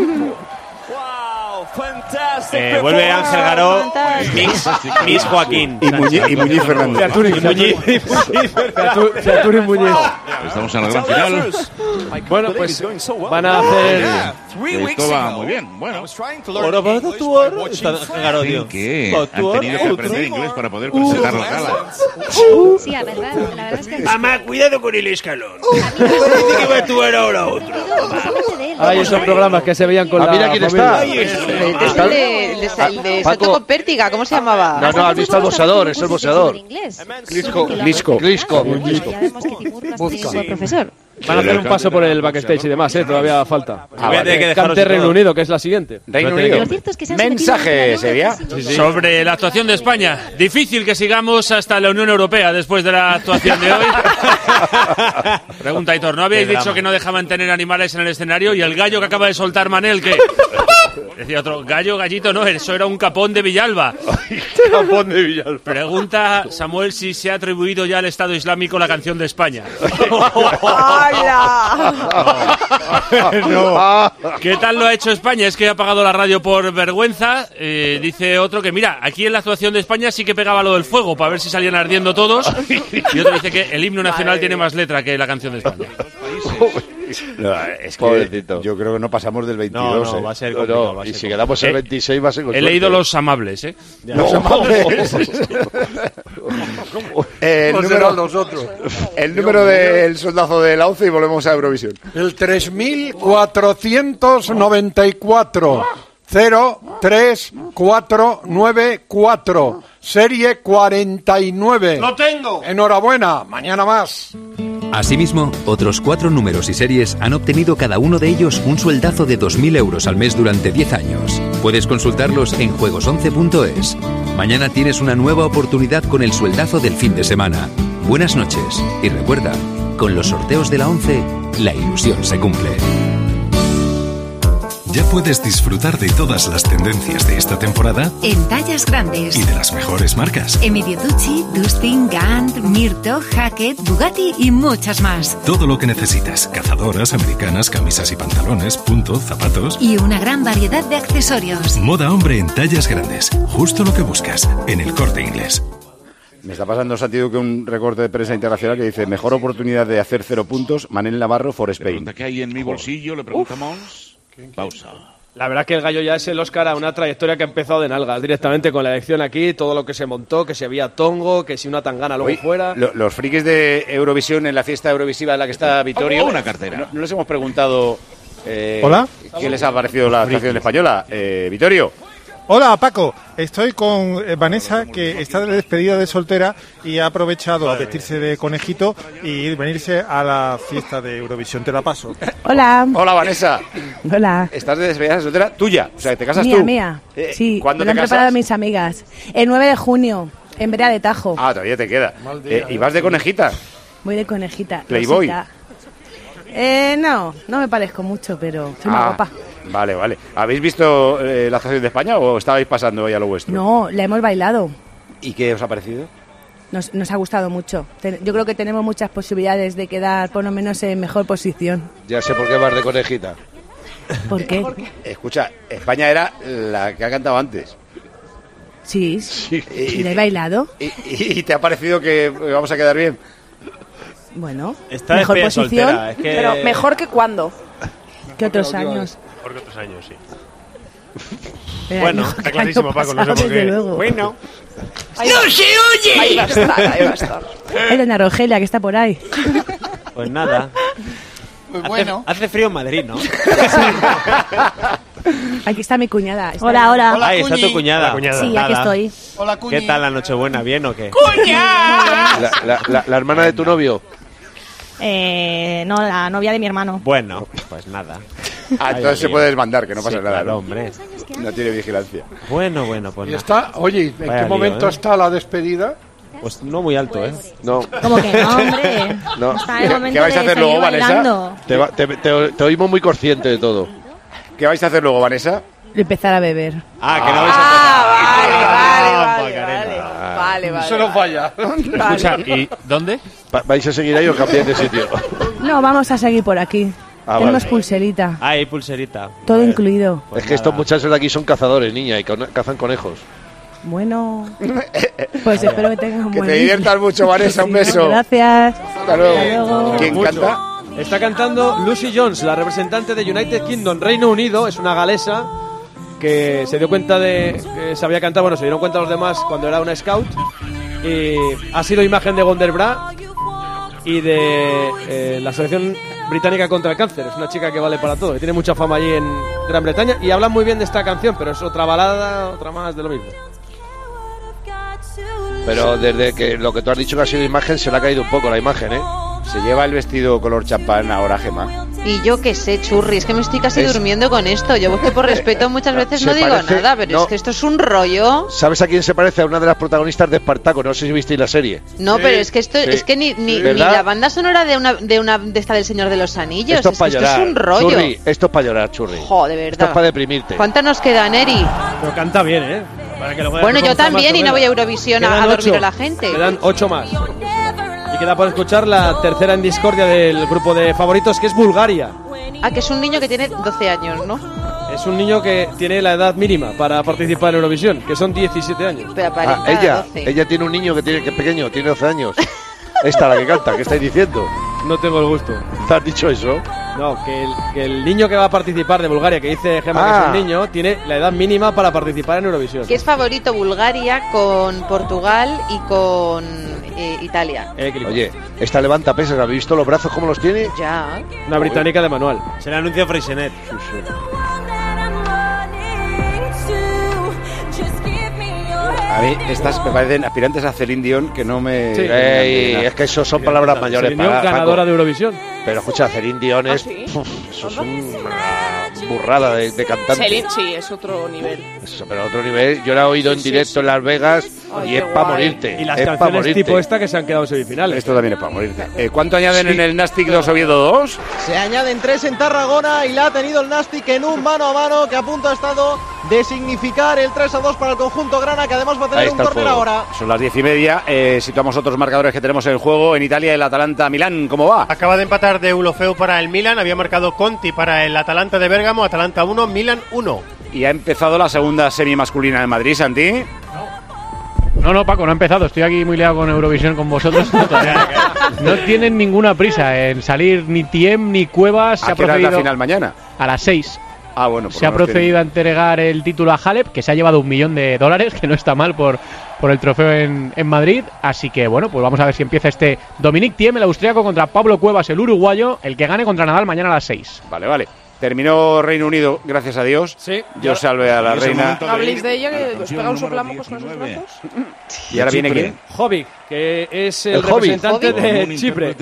S8: Vuelve Ángel Garó, Miss Joaquín
S1: y Muñiz Fernández.
S7: Featuring Muñiz.
S15: Estamos en la gran final.
S7: Bueno, pues van a hacer...
S15: Esto va muy bien. Bueno.
S8: Ahora vas a actuar. Está Ángel Garó, tío.
S15: ¿Qué? Han tenido que aprender inglés para poder presentar la gala.
S18: Sí, la verdad es que...
S8: Mamá, cuidado con el escalón. Parece que va a actuar ahora otro.
S7: Hay esos programas que se veían con la
S6: mira quién
S7: familia.
S6: está.
S16: Este es el de salto con pértiga, ¿cómo se llamaba?
S6: No, has visto al boxeador, es el boxeador.
S16: Glisco.
S18: Profesor.
S7: Van a hacer un paso por el backstage y demás, todavía falta.
S8: Voy a tener que dejaros
S7: Cante Reino
S8: todo.
S7: Unido, que es la siguiente.
S1: Reino Unido.
S18: Lo cierto es que se han
S1: Mensaje,
S18: sometido a
S1: Sevilla.
S13: Sobre la actuación de España. Difícil que sigamos hasta la Unión Europea después de la actuación de hoy. Pregunta, Hitor, ¿no habíais
S8: Qué
S13: dicho
S8: drama.
S13: que no dejaban tener animales en el escenario? Y el gallo que acaba de soltar Manel, ¿qué? Decía otro, gallito no, eso era un capón de Villalba.
S6: Capón de Villalba.
S13: Pregunta Samuel si se ha atribuido ya al Estado Islámico la canción de España. No. ¿Qué tal lo ha hecho España? Es que ha apagado la radio por vergüenza. Dice otro que, mira, aquí en la actuación de España sí que pegaba lo del fuego para ver si salían ardiendo todos. Y otro dice que el himno nacional tiene más letra que la canción de España.
S1: No, es que
S6: Pobrecito.
S1: yo creo que no pasamos del 22.
S8: No, va a ser complicado.
S6: No, y si quedamos el 26 va a ser con
S13: He
S6: suerte.
S13: leído Los Amables, ¿eh?
S1: Los amables. El
S2: ¿Cómo
S1: número,
S2: serán los otros?
S1: el número del soldazo de la 11 y volvemos a Eurovisión.
S2: El 3494. 03494. Serie 49.
S17: ¡Lo tengo!
S2: Enhorabuena, mañana más.
S19: Asimismo, otros 4 números y series han obtenido cada uno de ellos un sueldazo de 2.000 euros al mes durante 10 años. Puedes consultarlos en juegos11.es. Mañana tienes una nueva oportunidad con el sueldazo del fin de semana. Buenas noches y recuerda, con los sorteos de la 11, la ilusión se cumple.
S20: Ya puedes disfrutar de todas las tendencias de esta temporada
S21: En tallas grandes.
S20: y de las mejores marcas.
S21: Emilio Tucci, Dustin, Gant, Mirto, Hackett, Bugatti y muchas más.
S20: Todo lo que necesitas: cazadoras, americanas, camisas y pantalones, punto, zapatos.
S21: Y una gran variedad de accesorios.
S20: Moda hombre en tallas grandes. Justo lo que buscas en El Corte Inglés.
S1: Me está pasando, Santi Duque, un recorte de prensa internacional que dice: mejor oportunidad de hacer 0 puntos, Manel Navarro for Spain.
S15: Pregunta que hay en mi bolsillo, le preguntamos. Pausa.
S7: La verdad que el gallo ya es el Oscar a una trayectoria que ha empezado de nalgas, directamente con la elección aquí, todo lo que se montó, que si había tongo, que si una tangana luego
S1: Oye,
S7: fuera.
S1: Los frikis de Eurovisión en la fiesta Eurovisiva en la que está Vittorio.
S15: Una cartera.
S1: No les hemos preguntado.
S22: Hola.
S1: ¿Qué les ha parecido la actuación española? Vittorio.
S22: Hola, Paco. Estoy con Vanessa, que está de despedida de soltera y ha aprovechado a vestirse de conejito y venirse a la fiesta de Eurovisión. Te la paso.
S23: Hola.
S1: Hola, Vanessa.
S23: Hola.
S1: ¿Estás de despedida de soltera tuya? O sea, ¿te casas
S23: Mía,
S1: tú?
S23: mía. Sí,
S1: ¿Cuándo
S23: me lo
S1: te
S23: han preparado
S1: casas?
S23: mis amigas. El 9 de junio, en Brea de Tajo.
S1: Ah, todavía te queda. ¿Y vas de conejita?
S23: Voy de conejita.
S1: Playboy.
S23: Rosita. No me parezco mucho, pero soy más guapa.
S1: Vale. ¿Habéis visto la actuación de España o estabais pasando hoy a lo vuestro?
S23: No, la hemos bailado.
S1: ¿Y qué os ha parecido?
S23: Nos ha gustado mucho. Yo creo que tenemos muchas posibilidades de quedar por lo menos en mejor posición.
S6: Ya sé por qué vas de conejita.
S23: ¿Por qué?
S1: Escucha, España era la que ha cantado antes.
S23: Sí. ¿Y la he bailado?
S1: ¿Y te ha parecido que vamos a quedar bien?
S23: Bueno,
S8: Está
S23: mejor
S8: despedida
S23: posición.
S8: soltera, es que...
S24: Pero mejor que cuándo.
S23: Que otros años.
S13: Mejor que otros años, sí.
S23: Bueno,
S13: está clarísimo, Paco, no sé por qué.
S23: Bueno.
S24: ¡No se oye! Ahí va a estar.
S23: Hay doña Rogelia, que está por ahí.
S8: Pues nada.
S24: Pues bueno.
S8: Hace frío en Madrid, ¿no?
S23: Aquí está mi cuñada.
S10: Hola.
S8: Ahí está tu cuñada.
S23: Sí, aquí estoy.
S24: Hola, Cuñi.
S8: ¿Qué tal la Nochebuena? ¿Bien o qué?
S24: ¡Cuña!
S6: La hermana de tu novio.
S10: No, la novia de mi hermano.
S8: Bueno, pues nada.
S1: Entonces se puede desmandar, que no pasa nada.
S8: Claro,
S1: ¿no?
S8: hombre.
S1: No tiene vigilancia.
S8: Bueno, pues
S2: ¿Y
S8: nada.
S2: está? Oye, ¿en
S8: Vaya
S2: qué momento
S8: lío, ¿eh?
S2: está la despedida?
S8: Pues no muy alto, ¿eh?
S6: No.
S10: ¿Cómo que no, hombre?
S6: No.
S10: Está en el momento
S1: ¿Qué vais a
S10: de
S1: hacer
S10: seguir
S1: luego, Vanessa?
S10: bailando.
S6: Te oímos muy consciente de todo.
S1: ¿Qué vais a hacer luego, Vanessa?
S23: Empezar a beber.
S8: Que no vais
S24: Vale.
S2: Eso no falla.
S13: Escucha, ¿y dónde?
S6: ¿Vais a seguir ahí o cambiáis de sitio?
S23: No, vamos a seguir por aquí. Tenemos pulserita.
S8: Hay pulserita.
S23: Todo incluido.
S6: Es que estos muchachos de aquí son cazadores, niña, y cazan conejos.
S23: Bueno, pues espero que tengan un
S1: Que
S23: buen
S1: te
S23: día.
S1: diviertas mucho, Vanessa. Un beso.
S23: Gracias.
S1: Hasta luego.
S23: Hasta luego.
S1: ¿Quién canta?
S7: Está cantando Lucy Jones, la representante de United Kingdom, Reino Unido. Es una galesa que se dio cuenta de que sabía cantar. Bueno, se dieron cuenta los demás cuando era una scout. Y ha sido imagen de Wonder Bra y de la selección británica contra el cáncer. Es una chica que vale para todo, que tiene mucha fama allí en Gran Bretaña y hablan muy bien de esta canción, pero es otra balada, otra más de lo mismo.
S6: Pero desde que lo que tú has dicho que ha sido imagen, se le ha caído un poco la imagen, ¿eh?
S1: Se lleva el vestido color champán ahora, Gemma.
S16: Y yo qué sé, Churri, es que me estoy casi durmiendo con esto. Yo que por respeto muchas veces no digo nada, pero es que esto es un rollo.
S6: ¿Sabes a quién se parece? A una de las protagonistas de Espartaco, no sé si visteis la serie.
S16: No, pero es que esto es que ni la banda sonora de esta del Señor de los Anillos.
S6: Esto es para llorar.
S16: Esto es un rollo.
S6: Churri, esto es para llorar, Churri.
S16: Joder, de verdad.
S6: Esto es para deprimirte.
S16: ¿Cuántas nos quedan, Eri?
S7: Pero canta bien, ¿eh?
S16: Bueno, yo también y no voy a Eurovisión a dormir a la gente.
S7: Quedan 8 más. Y queda por escuchar la tercera en discordia del grupo de favoritos, que es Bulgaria.
S16: Ah, que es un niño que tiene 12 años, ¿no?
S7: Es un niño que tiene la edad mínima para participar en Eurovisión, que son 17 años.
S16: Pero
S6: ella tiene un niño que es pequeño, tiene 12 años. Esta la que canta, ¿qué estáis diciendo?
S7: No tengo el gusto.
S6: ¿Te has dicho eso?
S7: No, que el niño que va a participar de Bulgaria, que dice Gemma que es un niño, tiene la edad mínima para participar en Eurovisión.
S16: Que es favorito Bulgaria con Portugal y con Italia.
S6: Oye, esta levanta pesas, ¿habéis visto los brazos cómo los tiene?
S16: Ya.
S7: Una británica de manual.
S8: Se le anuncia Freixenet.
S1: A mí estas me parecen aspirantes a Celine Dion que no me...
S6: Sí. Es que eso son palabras mayores.
S7: Celine Dion, ganadora de Eurovisión.
S6: Pero escucha, Celine Dion es...
S10: ¿Sí?
S6: Eso es una burrada de cantante.
S10: Celine, sí, es otro nivel.
S6: Eso, pero otro nivel. Yo la he oído en directo en Las Vegas y es para morirte.
S7: Y las canciones tipo esta que se han quedado en semifinales.
S1: Esto también es para morirte. ¿Cuánto añaden en el Nastic 2 Oviedo 2?
S3: Se añaden 3 en Tarragona y la ha tenido el Nastic en un mano a mano que a punto ha estado de significar el 3-2 para el conjunto grana, que además va a tener un córner ahora.
S1: Son las 10:30. Situamos otros marcadores que tenemos en el juego. En Italia, el Atalanta-Milán, ¿cómo va?
S5: Acaba de empatar de Ulofeu para el Milan. Había marcado Conti para el Atalanta de Bérgamo. Atalanta 1, Milan 1.
S1: Y ha empezado la segunda semi masculina en Madrid, Santi.
S9: No, Paco, no ha empezado. Estoy aquí muy liado con Eurovisión con vosotros. No tienen ninguna prisa en salir ni Tiem ni Cuevas.
S1: ¿A qué hora es la final mañana?
S9: A las 6.
S1: Ah, bueno.
S9: Se ha procedido a entregar el título a Halep, que se ha llevado $1 millón, que no está mal por el trofeo en Madrid. Así que, bueno, pues vamos a ver si empieza este Dominic Thiem, el austriaco, contra Pablo Cuevas, el uruguayo, el que gane contra Nadal mañana a las 6.
S1: Vale. Terminó Reino Unido, gracias a Dios.
S7: Sí.
S1: Dios salve a la reina.
S10: No habléis de ella, que os pega un soplamocos con esos brazos.
S1: ¿Y ahora viene quién?
S7: Jovic, que es el representante de Chipre.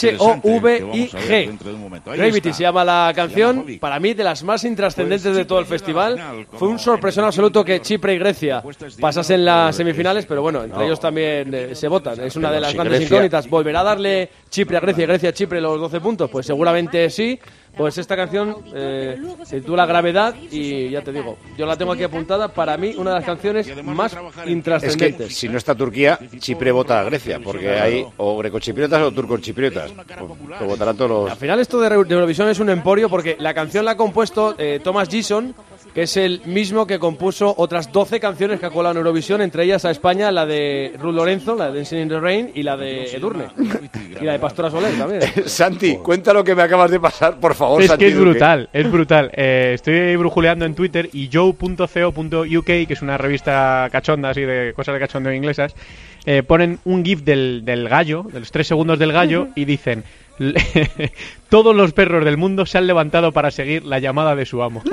S7: H-O-V-I-G. Gravity se llama la canción. Para mí, de las más intrascendentes de todo el festival. Fue un sorpresón absoluto que Chipre y Grecia pasasen las semifinales, pero bueno, entre ellos también se votan. Es una de las grandes incógnitas. ¿Volverá a darle Chipre a Grecia y Grecia a Chipre los 12 puntos? Pues seguramente sí. Pues esta canción se titula Gravedad y ya te digo, yo la tengo aquí apuntada, para mí una de las canciones más intrascendentes.
S1: Es que si no está Turquía, Chipre vota a Grecia, porque hay o grecochipriotas o turcochipriotas. Lo votarán todos los...
S7: Al final esto de Eurovisión es un emporio porque la canción la ha compuesto Thomas Gison, que es el mismo que compuso otras 12 canciones que ha colado en Eurovisión, entre ellas a España la de Ruth Lorenzo, la de Dancing in the Rain y la de Edurne. Y la de Pastora Soler también.
S1: Santi, cuenta lo que me acabas de pasar, por favor.
S9: Es que es brutal. Estoy brujuleando en Twitter y joe.co.uk, que es una revista cachonda, así de cosas de cachondeo inglesas, ponen un gif del gallo, de los 3 segundos del gallo, y dicen: todos los perros del mundo se han levantado para seguir la llamada de su amo.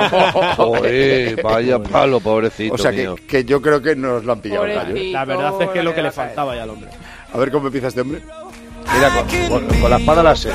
S6: Joder, vaya palo, pobrecito.
S1: O sea, que yo creo que nos lo han pillado el gallo.
S7: La verdad es que es lo que le faltaba ya al hombre.
S1: A ver cómo empieza este hombre.
S6: Mira, con la espada láser.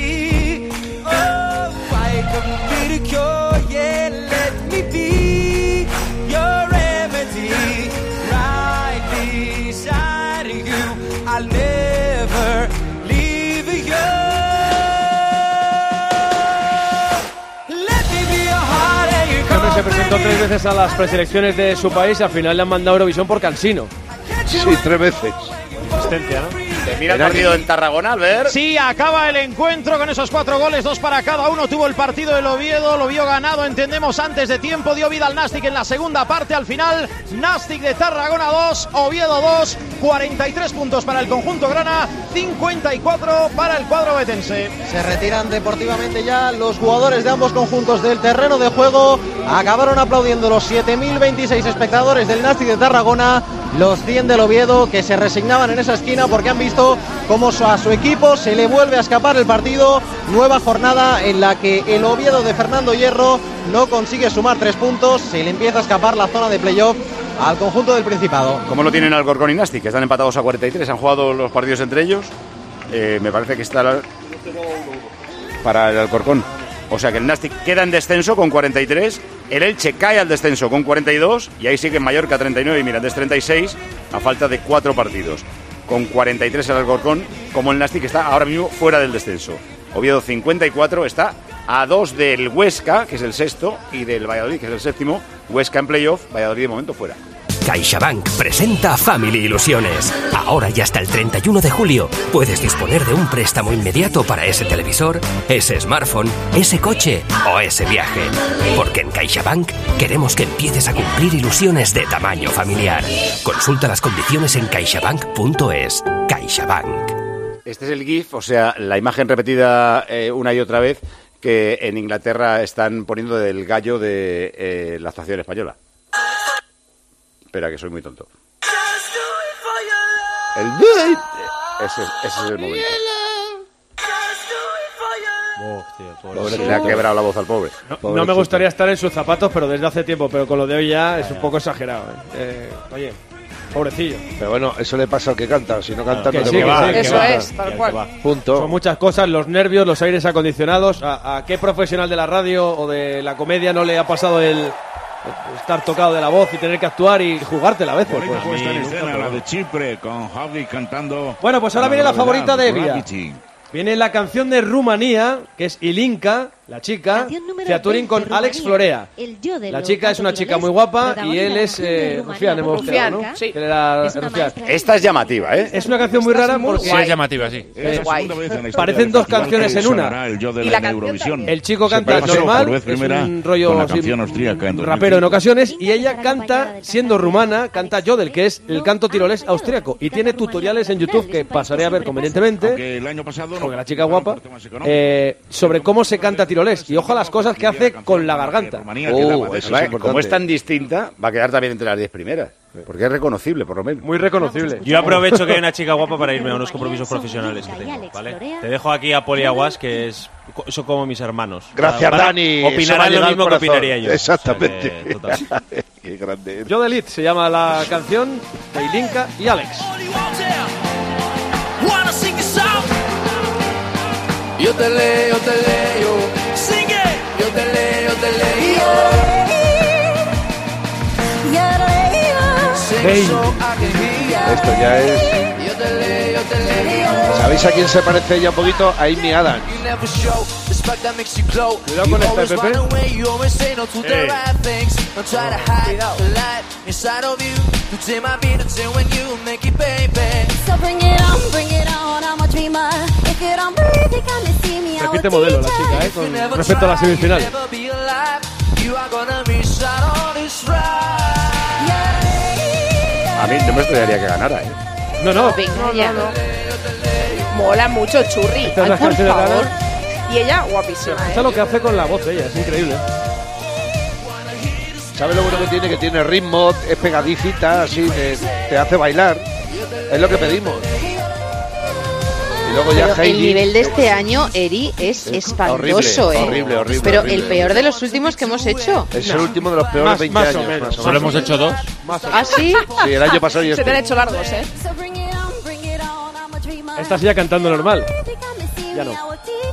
S7: Se presentó 3 veces a las preselecciones de su país y al final le han mandado Eurovisión por cansino.
S6: Sí, 3 veces.
S7: Insistencia, ¿no?
S1: Termina el partido en Tarragona, Albert.
S3: Sí, acaba el encuentro con esos 4 goles, 2 para cada uno. Tuvo el partido el Oviedo, lo vio ganado, entendemos, antes de tiempo. Dio vida al Nastic en la segunda parte. Al final, Nastic de Tarragona 2, Oviedo 2. 43 puntos para el conjunto grana, 54 para el cuadro betense.
S4: Se retiran deportivamente ya los jugadores de ambos conjuntos del terreno de juego. Acabaron aplaudiendo los 7.026 espectadores del Nastic de Tarragona, los 100 del Oviedo, que se resignaban en esa esquina porque han visto cómo a su equipo se le vuelve a escapar el partido. Nueva jornada en la que el Oviedo de Fernando Hierro no consigue sumar 3 puntos, se le empieza a escapar la zona de playoff al conjunto del Principado.
S1: ¿Cómo lo tienen Alcorcón y Nastic? Que están empatados a 43, han jugado los partidos entre ellos. Me parece que está para el Alcorcón. O sea que el Nastic queda en descenso con 43, el Elche cae al descenso con 42 y ahí sigue Mallorca 39 y Mirandés 36 a falta de 4 partidos. Con 43 el Alcorcón, como el Nastic está ahora mismo fuera del descenso. Oviedo 54 está a 2 del Huesca, que es el sexto, y del Valladolid, que es el séptimo. Huesca en playoff, Valladolid de momento fuera.
S11: CaixaBank presenta Family Ilusiones. Ahora y hasta el 31 de julio puedes disponer de un préstamo inmediato para ese televisor, ese smartphone, ese coche o ese viaje. Porque en CaixaBank queremos que empieces a cumplir ilusiones de tamaño familiar. Consulta las condiciones en caixabank.es. CaixaBank.
S1: Este es el GIF, o sea, la imagen repetida una y otra vez que en Inglaterra están poniendo del gallo de la actuación española. Espera, que soy muy tonto. Ese es el momento. Pobre, le ha quebrado la voz al pobre.
S7: No me gustaría estar en sus zapatos, pero desde hace tiempo. Pero con lo de hoy ya es un poco exagerado. Oye, pobrecillo.
S6: Pero bueno, eso le pasa al que canta. Si no canta, no
S7: sí,
S6: te va.
S7: Eso es, tal cual.
S6: Punto.
S7: Son muchas cosas, los nervios, los aires acondicionados. ¿A qué profesional de la radio o de la comedia no le ha pasado el estar tocado de la voz y tener que actuar y jugártela a veces?
S15: Bonita puesta en escena, la de Chipre, con Javi cantando.
S7: Bueno, pues ahora viene la favorita de Evia. Viene la canción de Rumanía, que es Ilinka, la chica, featuring con Alex Florea. La chica es una chica muy guapa y él es Rufián, hemos quedado, ¿no?
S12: Sí.
S1: Esta es llamativa, ¿eh?
S7: Es una canción muy rara porque...
S13: Sí, es llamativa, sí.
S7: Parecen dos canciones en una. El chico canta normal, es un rollo rapero en ocasiones, y ella canta, siendo rumana, canta Yodel, que es el canto tirolés austriaco. Y tiene tutoriales en YouTube que pasaré a ver convenientemente,
S15: el año pasado
S7: porque la chica guapa, sobre cómo se canta tirolés. Y ojo a las cosas que hace con la garganta.
S1: Como es tan distinta, va a quedar también entre las 10 primeras. Porque es reconocible, por lo menos.
S7: Muy reconocible.
S8: Yo aprovecho que hay una chica guapa para irme a unos compromisos profesionales que tengo, ¿vale? Te dejo aquí a Poli Aguas, que son como mis hermanos.
S6: Gracias, Dani.
S8: Opinarán lo mismo que opinaría yo.
S6: Exactamente.
S8: O sea, total.
S6: Qué grande.
S7: Yodelit se llama la canción de Ilinka y Alex.
S14: Yo te leo, sigue. Yo te leo,
S6: Esto ya es... ¿Sabéis a quién se parece ella un poquito? A Amy Adams.
S7: Cuidado con esta, Pepe. Repite modelo la chica, con respecto a la semifinal.
S1: A mí no me extrañaría que ganara, ¿eh?
S7: No.
S12: Venga, ya. Mola mucho, Churri.
S7: Esta es la
S12: Ay, por
S7: canción de
S12: favor.
S7: ganar.
S12: Y ella, guapísima.
S7: Esto es lo que hace con la voz de ella, es increíble.
S6: ¿Sabes lo bueno que tiene? Que tiene ritmo, es pegadicita, así, te hace bailar. Es lo que pedimos. Y luego ya
S16: Pero
S6: Heidi,
S16: el nivel de este año, Eri, es espantoso,
S6: horrible, horrible.
S16: Pero
S6: horrible.
S16: el peor de los últimos que hemos hecho.
S6: Es el último de los peores 20
S7: más o
S6: años.
S7: menos.
S6: Más o
S13: Solo
S6: menos.
S13: hemos hecho 2.
S16: ¿Ah, sí?
S6: Sí, el año pasado y
S12: Se te han
S6: este.
S12: hecho largos, ¿eh?
S7: Esta sigue cantando normal. Ya no.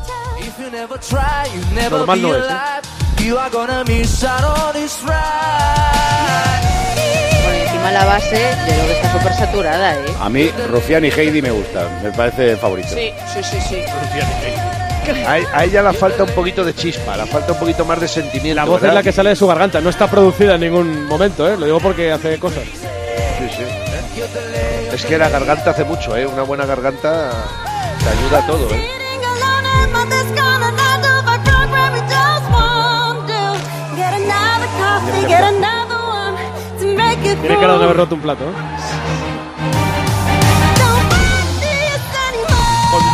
S7: Normal no es,
S16: Bueno, y encima la base, yo creo que está súper saturada, ¿eh?
S1: A mí, Rufián y Heidi me gustan. Me parece el favorito.
S12: Sí.
S6: A ella le falta un poquito de chispa, le falta un poquito más de sentimiento.
S7: La voz
S6: ¿verdad?
S7: es la que sale de su garganta, no está producida en ningún momento, ¿eh? Lo digo porque hace cosas.
S6: Sí. Es que la garganta hace mucho, ¿eh? Una buena garganta te ayuda a todo, ¿eh?
S7: Tiene cara de haber roto un plato, ¿eh?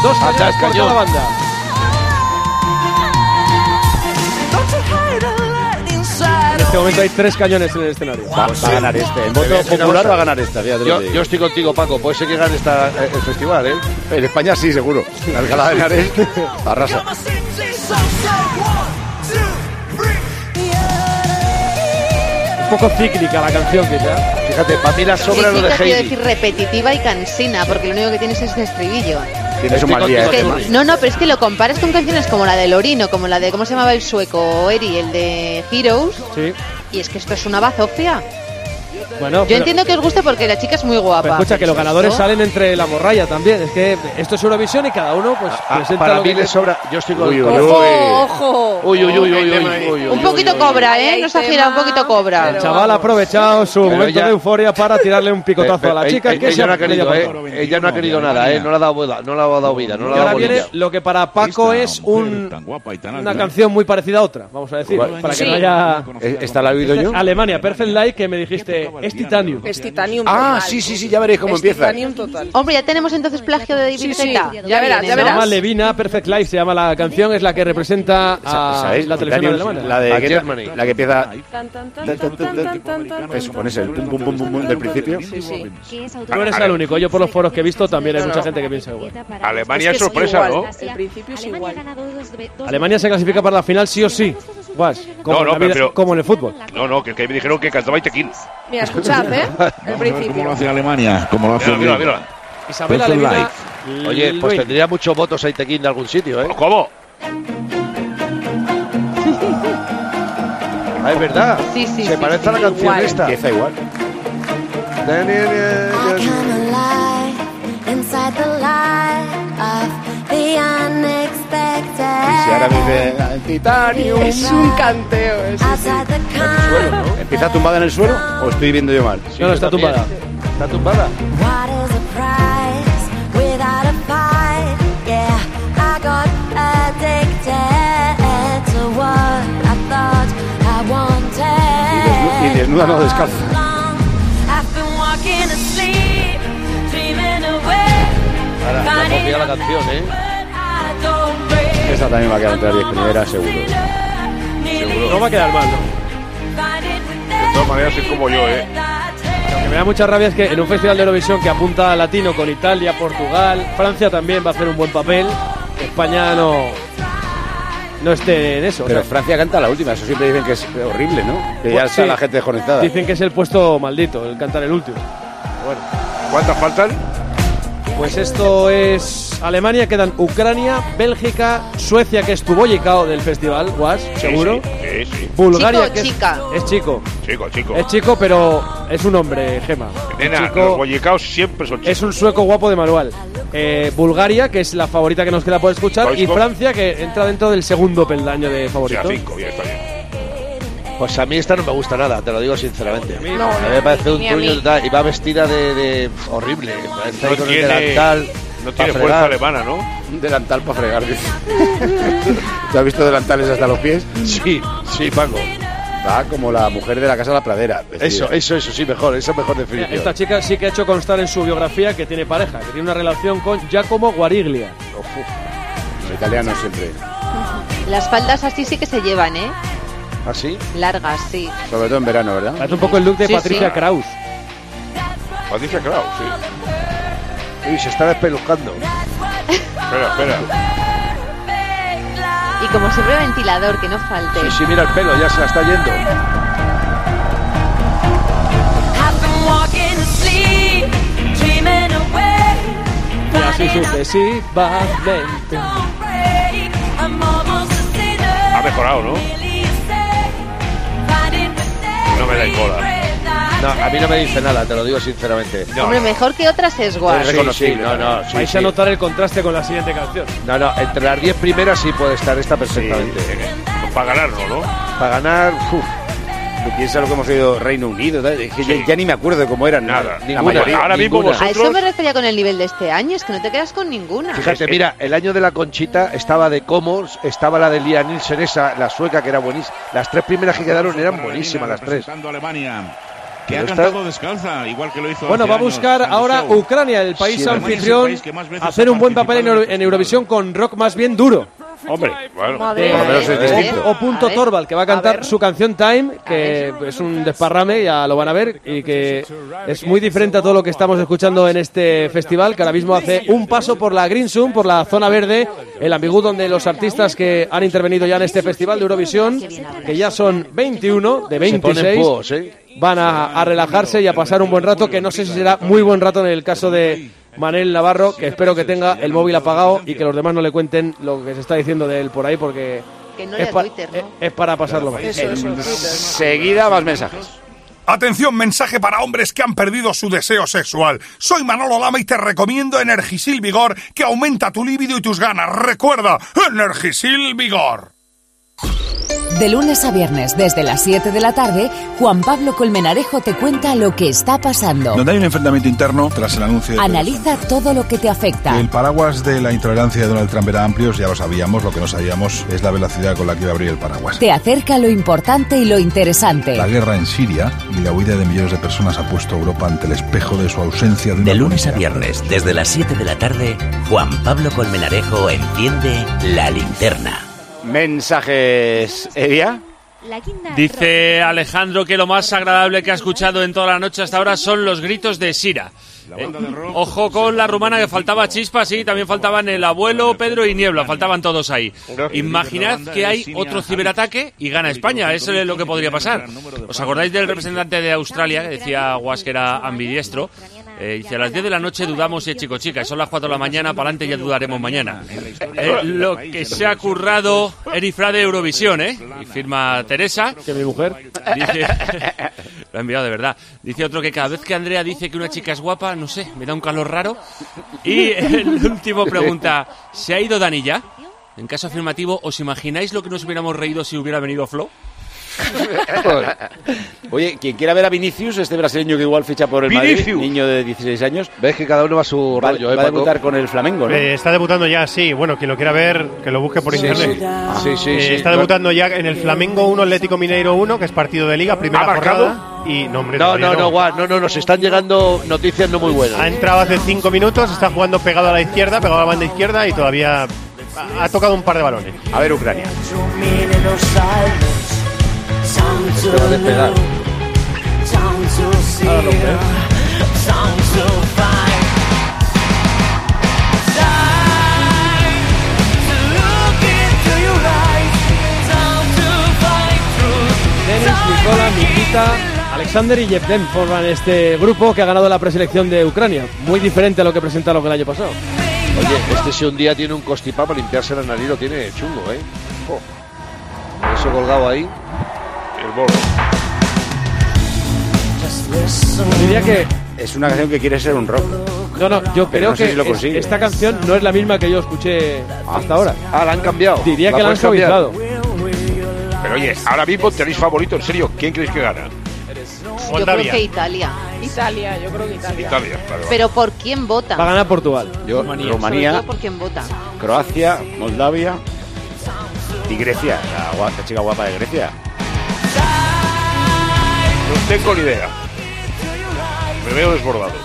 S7: 2 cañones por cada banda. En este momento hay 3 cañones en el escenario.
S1: Va a ganar este. El voto popular va a ganar esta.
S6: Yo estoy contigo, Paco. Puede ser que gane el festival, ¿eh?
S1: En España sí, seguro. Alcalá de Henares arrasa.
S7: Un poco cíclica la canción, quizá.
S6: Fíjate, para mí la sobra lo de
S16: Quiero
S6: Heidi.
S16: decir repetitiva y cansina, porque lo único que tienes es el estribillo.
S1: Tienes un mal día.
S16: No, pero es que lo comparas con canciones como la de Lorino, como la de, ¿cómo se llamaba el sueco? Eri, el de Heroes.
S7: Sí.
S16: Y es que esto es una bazofia.
S7: Bueno,
S16: yo entiendo que os guste porque la chica es muy guapa.
S7: Pero escucha, que los ganadores salen entre la morralla también. Es que esto es Eurovisión y cada uno pues presenta
S6: para
S7: lo
S6: mí
S7: que
S6: le sobra. Yo estoy con
S16: ¡Ojo! Un poquito cobra, ¿eh? No se ha girado, un poquito cobra.
S7: El chaval ha aprovechado su momento de euforia para tirarle un picotazo a la chica.
S6: Ella no ha querido, ella no ha querido nada, no le ha dado vida, no le ha dado vida.
S7: Y ahora viene lo que para Paco es una canción muy parecida a otra, vamos a decir, para que no haya...
S1: ¿Esta la he oído yo?
S7: Alemania, Perfect Light, que me dijiste, es Titanium.
S12: Es Titanium.
S1: Ah,
S12: total.
S1: sí, ya veréis cómo empieza.
S12: Titanium total.
S16: Hombre, ya tenemos entonces plagio de David Guetta.
S12: Ya verás,
S16: viene,
S12: ya
S7: Se llama
S12: verás.
S7: Levina, Perfect Life se llama la canción, es la que representa a
S1: ¿Sabéis?
S7: la televisión alemana.
S1: La de
S6: Germany.
S1: la que empieza
S12: Tan, tan, tan, tan, tan, tan, tan.
S1: eso, con ese el pum pum pum pum del principio.
S12: Sí.
S7: No eres el único, yo por los foros que he visto también hay mucha gente que piensa igual.
S15: Alemania
S12: Es
S15: es
S12: que
S15: sorpresa,
S12: igual.
S15: ¿no?
S12: El principio es igual.
S7: Alemania se clasifica para la final sí o sí. Guas, como,
S15: No,
S7: en la vida-
S15: pero-
S7: como en el fútbol.
S15: No, que me dijeron que cantaba Itequín.
S12: Mira, escuchad, ¿eh? El
S15: ¿Cómo lo
S12: principio.
S15: hace Alemania? ¿Cómo lo hace? Mira.
S7: Isabela
S15: Perfect
S7: Levina.
S6: Oye, pues tendría muchos votos a Itequín de algún sitio, ¿eh?
S15: ¿Cómo?
S6: Ah, es verdad.
S16: Sí,
S6: Se parece a la canción
S12: igual.
S6: esta.
S1: Empieza igual. Y si ahora vive en Titanium.
S12: Es un canteo, eso sí.
S1: ¿Empieza tumbada en el suelo o estoy viendo yo mal?
S7: No, no, está tumbada.
S6: Está tumbada.
S1: Y desnuda no descalza.
S6: Ahora, la copia la canción, ¿eh?
S1: Esta también va a quedar entre las 10 primeras, seguro.
S7: No va a quedar mal, ¿no?
S15: De todas maneras, es como yo, ¿eh?
S7: Lo que me da mucha rabia es que en un festival de Eurovisión que apunta a latino con Italia, Portugal, Francia también va a hacer un buen papel, España no esté en eso.
S1: Pero
S7: o sea,
S1: Francia canta la última, eso siempre dicen que es horrible, ¿no? Que ya
S7: Pues
S1: está
S7: sí.
S1: la gente desconectada.
S7: dicen que es el puesto maldito, el cantar el último. Bueno,
S15: ¿Cuántas faltan?
S7: pues esto es Alemania, quedan Ucrania, Bélgica, Suecia, que es tu bollicao del festival, Guas, seguro.
S15: Sí.
S7: Bulgaria,
S16: Chico,
S7: que
S16: chica.
S7: es chico.
S15: Chico.
S7: Es chico, pero es un hombre, Gema.
S15: Nena,
S7: Un chico-
S15: los bollicaos siempre son chicos.
S7: Es un sueco guapo de manual. Bulgaria, que es la favorita que nos queda por escuchar, y
S15: Boiskov.
S7: Francia, que entra dentro del segundo peldaño de
S15: O sea,
S7: favorito.
S15: 5, bien, está bien.
S6: Pues a mí esta no me gusta nada, te lo digo sinceramente.
S12: No,
S6: A mí me parece un
S12: ni a mí.
S6: truño total. Y va vestida de horrible. Parece ahí
S15: No
S6: con el
S15: tiene,
S6: delantal.
S15: no
S6: pa'
S15: tiene fuerza
S6: fregar.
S15: alemana, ¿no?
S1: Un delantal para fregar, dice. ¿Tú has visto delantales hasta los pies?
S6: Sí, Paco.
S1: Va como la mujer de la casa de la pradera. vestida.
S6: Eso, sí, mejor. Esa es mejor
S7: Mira,
S6: definición.
S7: esta chica sí que ha hecho constar en su biografía que tiene pareja, que tiene una relación con Giacomo Guariglia.
S1: Los italianos siempre.
S16: Las faldas así sí que se llevan, ¿eh?
S6: ¿Ah, sí?
S16: Largas, sí.
S1: Sobre todo en verano, ¿verdad?
S7: Parece un poco el look de
S16: Sí,
S7: Patricia
S16: sí.
S7: Kraus.
S15: Patricia Kraus, sí.
S6: Uy, se está despelucando.
S15: Espera.
S16: Y como siempre ventilador, que no falte.
S6: Sí, mira el pelo, ya se la está yendo.
S7: Y así sucesivamente.
S15: Ha mejorado, ¿no? No me da cola.
S6: No, a mí no me dice nada, te lo digo sinceramente.
S16: Hombre, mejor que otras es guay.
S6: Sí, no. Sí,
S7: Vais
S6: sí.
S7: a notar el contraste con la siguiente canción.
S6: No, entre las 10 primeras sí puede estar esta perfectamente.
S15: Para ganarlo, ¿no?
S6: Para ganar,
S1: Piensa lo que hemos oído Reino Unido, tal, es que ya ni me acuerdo de cómo eran.
S15: Nada,
S1: la
S6: ninguna.
S1: mayoría.
S15: Ahora mismo
S6: Ninguna.
S16: A eso
S15: vosotros...
S16: me refería con el nivel de este año, es que no te quedas con ninguna.
S6: Fíjate, mira, el año de la Conchita estaba de Commons, estaba la de Lia Nielsen, esa, la sueca, que era buenísima. Las 3 primeras que quedaron eran buenísimas, las 3.
S15: Representando a Alemania. Que ha cantado descalza, igual que lo hizo
S7: Bueno,
S15: hace
S7: va a
S15: años
S7: buscar
S15: en el
S7: ahora
S15: show.
S7: Ucrania, el país
S15: Sí,
S7: anfitrión,
S15: es el país que más veces
S7: hacer
S15: ha
S7: un buen papel
S15: participado
S7: en Eurovisión con rock más bien duro.
S1: Hombre, bueno,
S16: Madre
S1: por lo menos es distinto.
S7: O Punto Torvald, que va a cantar su canción Time, que es un desparrame, ya lo van a ver, y que es muy diferente a todo lo que estamos escuchando en este festival, que ahora mismo hace un paso por la Green Zone, por la zona verde, el ambigú donde los artistas que han intervenido ya en este festival de Eurovisión, que ya son 21 de 26, van a relajarse y a pasar un buen rato, que no sé si será muy buen rato en el caso de Manel Navarro, que espero que tenga el móvil apagado y que los demás no le cuenten lo que se está diciendo de él por ahí, porque
S16: Que no
S7: es,
S16: lea Twitter, ¿no?
S7: es para pasarlo mal.
S1: Enseguida más mensajes.
S17: Atención, mensaje para hombres que han perdido su deseo sexual. Soy Manolo Lama y te recomiendo Energisil Vigor, que aumenta tu líbido y tus ganas. Recuerda, Energisil Vigor.
S18: De lunes a viernes, desde las 7 de la tarde, Juan Pablo Colmenarejo te cuenta lo que está pasando.
S19: Donde hay un enfrentamiento interno tras el anuncio de
S18: Analiza todo lo que te afecta.
S19: que el paraguas de la intolerancia de Donald Trump era amplio, ya lo sabíamos. Lo que no sabíamos es la velocidad con la que iba a abrir el paraguas.
S18: Te acerca lo importante y lo interesante.
S19: La guerra en Siria y la huida de millones de personas ha puesto a Europa ante el espejo de su ausencia de una
S11: De lunes a
S19: política.
S11: viernes, desde las 7 de la tarde, Juan Pablo Colmenarejo enciende la linterna.
S1: Mensajes, Evia.
S13: Dice Alejandro que lo más agradable que ha escuchado en toda la noche hasta ahora son los gritos de Sira. Ojo con la rumana, que faltaba Chispa, sí, también faltaban el abuelo, Pedro y Niebla, faltaban todos ahí. Imaginad que hay otro ciberataque y gana España, eso es lo que podría pasar. ¿Os acordáis del representante de Australia, que decía Guas que era ambidiestro? Dice, a las 10 de la noche dudamos si es chico o chica, son las 4 de la mañana, para adelante ya dudaremos mañana. Lo que se ha currado Erifra de Eurovisión, ¿eh? Y firma Teresa.
S7: Que mi mujer.
S13: Dice, lo ha enviado de verdad. Dice otro que cada vez que Andrea dice que una chica es guapa, no sé, me da un calor raro. Y el último pregunta, ¿se ha ido Dani ya? En caso afirmativo, ¿os imagináis lo que nos hubiéramos reído si hubiera venido Flo?
S1: Oye, quien quiera ver a Vinicius, este brasileño que igual ficha por el Madrid, niño de 16 años.
S6: Ves que cada uno va a su rollo,
S1: va a
S6: Paco.
S1: debutar con el Flamengo, ¿no?
S5: Está debutando ya, sí. Bueno, quien lo quiera ver, que lo busque por internet.
S6: Sí.
S5: Está debutando ya en el Flamengo 1, Atlético Mineiro 1, que es partido de liga, primera jornada. Y no, hombre,
S6: No,
S5: todavía
S6: no, nos están llegando noticias no muy buenas.
S5: Ha entrado hace 5 minutos, está jugando pegado a la izquierda, pegado a la banda izquierda y todavía ha tocado un par de balones.
S1: A ver, Ucrania.
S6: Se va a despegar.
S7: Denis, Nicola, Nikita, Alexander y Yevgen forman este grupo que ha ganado la preselección de Ucrania. Muy diferente a lo que presentaron el año pasado.
S6: Oye, si un día tiene un constipado para limpiarse la nariz, lo tiene chungo, ¿eh? Eso colgado ahí. El bolo.
S7: Diría que
S1: es una canción que quiere ser un rock.
S7: No, yo creo
S1: no sé
S7: que
S1: si lo consigue.
S7: esta canción no es la misma que yo escuché hasta ahora.
S6: La han cambiado.
S7: Diría que la han suavizado.
S15: Pero oye, ahora mismo tenéis favorito, en serio. ¿Quién creéis que gana?
S16: Yo creo que Italia.
S12: Italia, yo creo que Italia.
S15: Italia, claro.
S16: Pero ¿por quién vota?
S7: Va a ganar Portugal.
S16: Sobre
S1: Rumanía,
S16: todo por quién vota.
S1: Croacia, Moldavia y Grecia, la chica guapa de Grecia.
S15: No tengo ni idea. Me veo desbordado.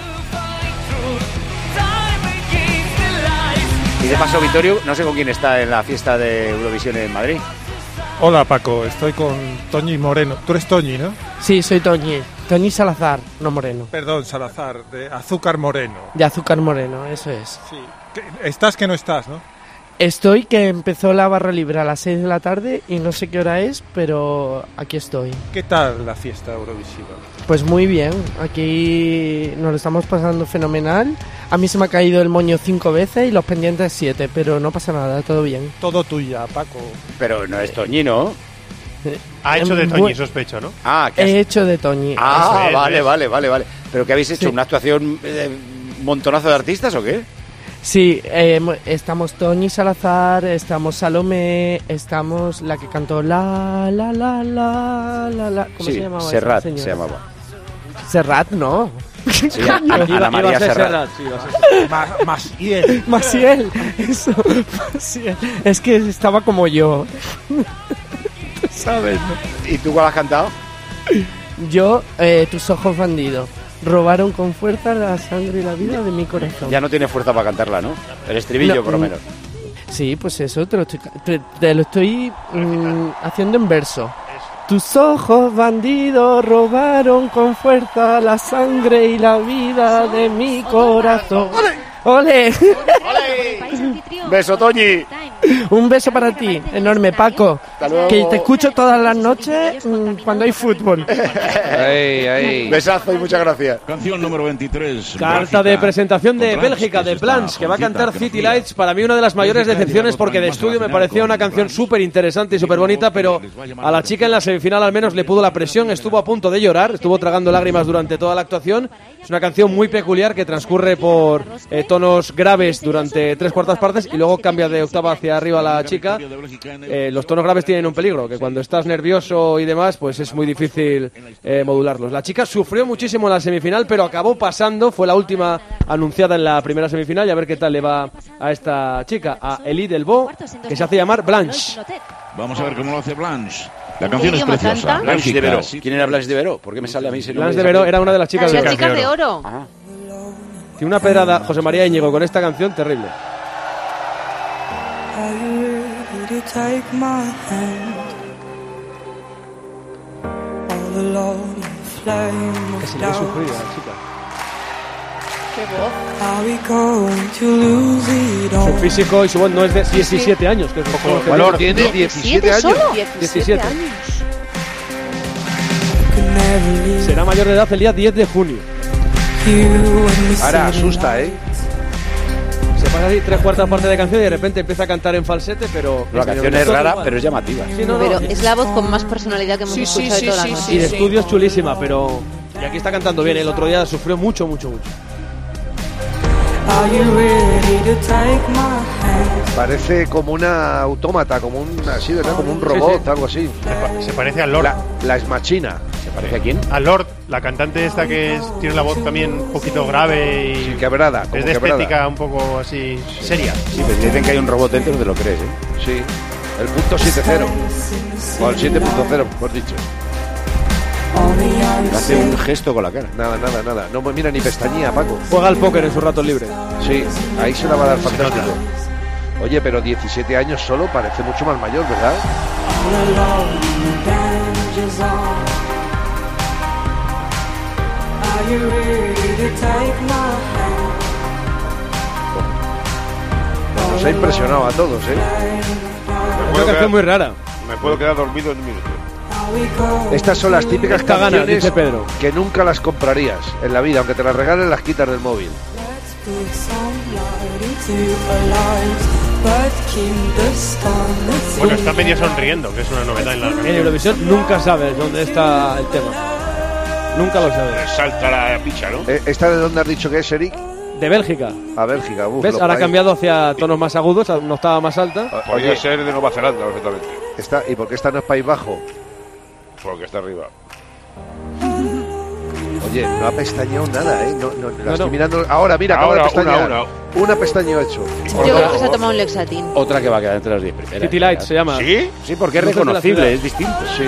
S1: Y de paso, Vittorio, no sé con quién está en la fiesta de Eurovisión en Madrid.
S22: Hola Paco, estoy con Toñi Moreno. Tú eres Toñi, ¿no?
S21: Sí, soy Toñi. Toñi Salazar, no Moreno.
S22: Perdón, Salazar, de Azúcar Moreno.
S21: De Azúcar Moreno, eso es.
S22: Sí. ¿Estás que no estás, no?
S21: Estoy, que empezó la barra libre a las 6 de la tarde y no sé qué hora es, pero aquí estoy.
S22: ¿Qué tal la fiesta Eurovisiva?
S21: Pues muy bien, aquí nos lo estamos pasando fenomenal. A mí se me ha caído el moño 5 veces y los pendientes 7, pero no pasa nada, todo bien.
S22: Todo tuya, Paco.
S1: Pero no es Toñi, ¿no?
S5: Ha hecho de Toñi, sospecho, ¿no?
S21: He hecho de Toñi.
S1: Ah, vale. ¿Pero qué habéis hecho?
S21: Sí.
S1: ¿Una actuación montonazo de artistas o qué?
S21: Sí, estamos Toñi Salazar, estamos Salomé, estamos la que cantó la. ¿Cómo se llamaba?
S1: Serrat
S21: esa señora?
S1: se llamaba.
S21: Serrat, no.
S1: Sí, Ana María Serrat.
S22: Maciel.
S21: Maciel, eso. Maciel. Es que estaba como yo. ¿Sabes? ¿No?
S1: ¿Y tú cuál has cantado?
S21: Yo, tus ojos bandidos. Robaron con fuerza la sangre y la vida de mi corazón.
S1: Ya no tiene fuerza para cantarla, ¿no? El estribillo,
S21: No,
S1: por lo menos.
S21: Sí, pues eso, te lo estoy haciendo en verso. Tus ojos bandidos robaron con fuerza la sangre y la vida de mi corazón. ¡Ole!
S1: Beso, Toñi.
S21: Un beso para ti, enorme, Paco. Que te escucho todas las noches cuando hay fútbol.
S1: Besazo y muchas gracias.
S2: Canción número 23.
S7: Carta de presentación de Bélgica, de Blanche, que va a cantar City Lights. Para mí una de las mayores decepciones, porque de estudio me parecía una canción súper interesante y súper bonita, pero a la chica en la semifinal al menos le pudo la presión, estuvo a punto de llorar, estuvo tragando lágrimas durante toda la actuación. Es una canción muy peculiar que transcurre por tonos graves durante 3/4 partes y luego cambia de octava hacia arriba la chica. Los tonos graves tienen un peligro, que cuando estás nervioso y demás, pues es muy difícil modularlos. La chica sufrió muchísimo en la semifinal, pero acabó pasando, fue la última anunciada en la primera semifinal, y a ver qué tal le va a esta chica, a Elie Delvaux, que se hace llamar Blanche.
S2: Vamos a ver cómo lo hace Blanche. La canción es preciosa.
S1: Blanche de Veró. ¿Quién era Blanche de Veró? ¿Por qué me sale a mí ese nombre?
S7: Blanche de Veró era una de las chicas
S16: Las chicas de oro.
S1: Ajá.
S7: Tiene una pedrada José María Íñigo con esta canción terrible. Que se le ha sufrido a la chica. Su físico y su voz no es de 17 años, que es un poco
S6: valor. Tiene 17 años.
S7: 17 años. Será mayor de edad el día 10 de junio.
S6: Ahora asusta, ¿eh?
S7: Se pasa así 3/4 parte de canción y de repente empieza a cantar en falsete, pero...
S1: La canción es rara, pero es llamativa.
S7: Sí, no,
S16: pero es la voz con más personalidad que hemos escuchado de toda la noche.
S7: Y de estudio es chulísima, pero... Y aquí está cantando bien. El otro día sufrió mucho.
S6: Parece como una autómata, como un así, ¿verdad? Como un robot, algo así.
S5: Se parece a Lord.
S6: La es machina.
S1: ¿Se parece a quién?
S5: A Lord, la cantante esta que tiene la voz también un poquito grave y...
S6: Sí, quebrada.
S5: Es de estética un poco así seria.
S1: Sí, pues dicen que hay un robot dentro, no te lo crees, ¿eh?
S6: Sí. El punto 7.0. O el 7.0, mejor dicho.
S1: Hace un gesto con la cara.
S6: Nada. No me mira ni pestañía, Paco.
S7: Juega al póker en sus ratos libres.
S6: Sí, ahí se la va a dar fantástico. Oye, pero 17 años solo parece mucho más mayor, ¿verdad? Nos ha impresionado a todos, ¿eh?
S7: Es una canción muy rara.
S15: Me puedo quedar dormido en un minuto.
S6: Estas son las típicas
S7: Esta gana,
S6: canciones
S7: dice Pedro,
S6: que nunca las comprarías en la vida, aunque te las regalen, las quitas del móvil.
S5: Bueno, está medio sonriendo, que es una novedad en la
S7: En Eurovisión nunca sabes dónde está el tema. Nunca lo sabes.
S15: Salta la picha, ¿no?
S6: ¿Esta de dónde has dicho que es, Eric?
S7: De Bélgica.
S6: A Bélgica,
S7: ¿Ves? Ahora ha cambiado hacia tonos más agudos, a una octava más alta.
S15: Podría ser de Nueva Zelanda, perfectamente.
S6: ¿Y por qué esta no es País Bajo?
S15: Porque está arriba.
S6: Oye, no ha pestañeado nada, ¿eh? La estoy mirando. Ahora, mira, acaba de pestañear. Una pestaña hecho.
S16: Yo creo que se ha tomado un Lexatin.
S1: Otra que va a quedar entre las 10 primeras.
S7: City Lights se llama.
S1: ¿Sí? Sí, porque es reconocible, es distinto.
S6: Sí.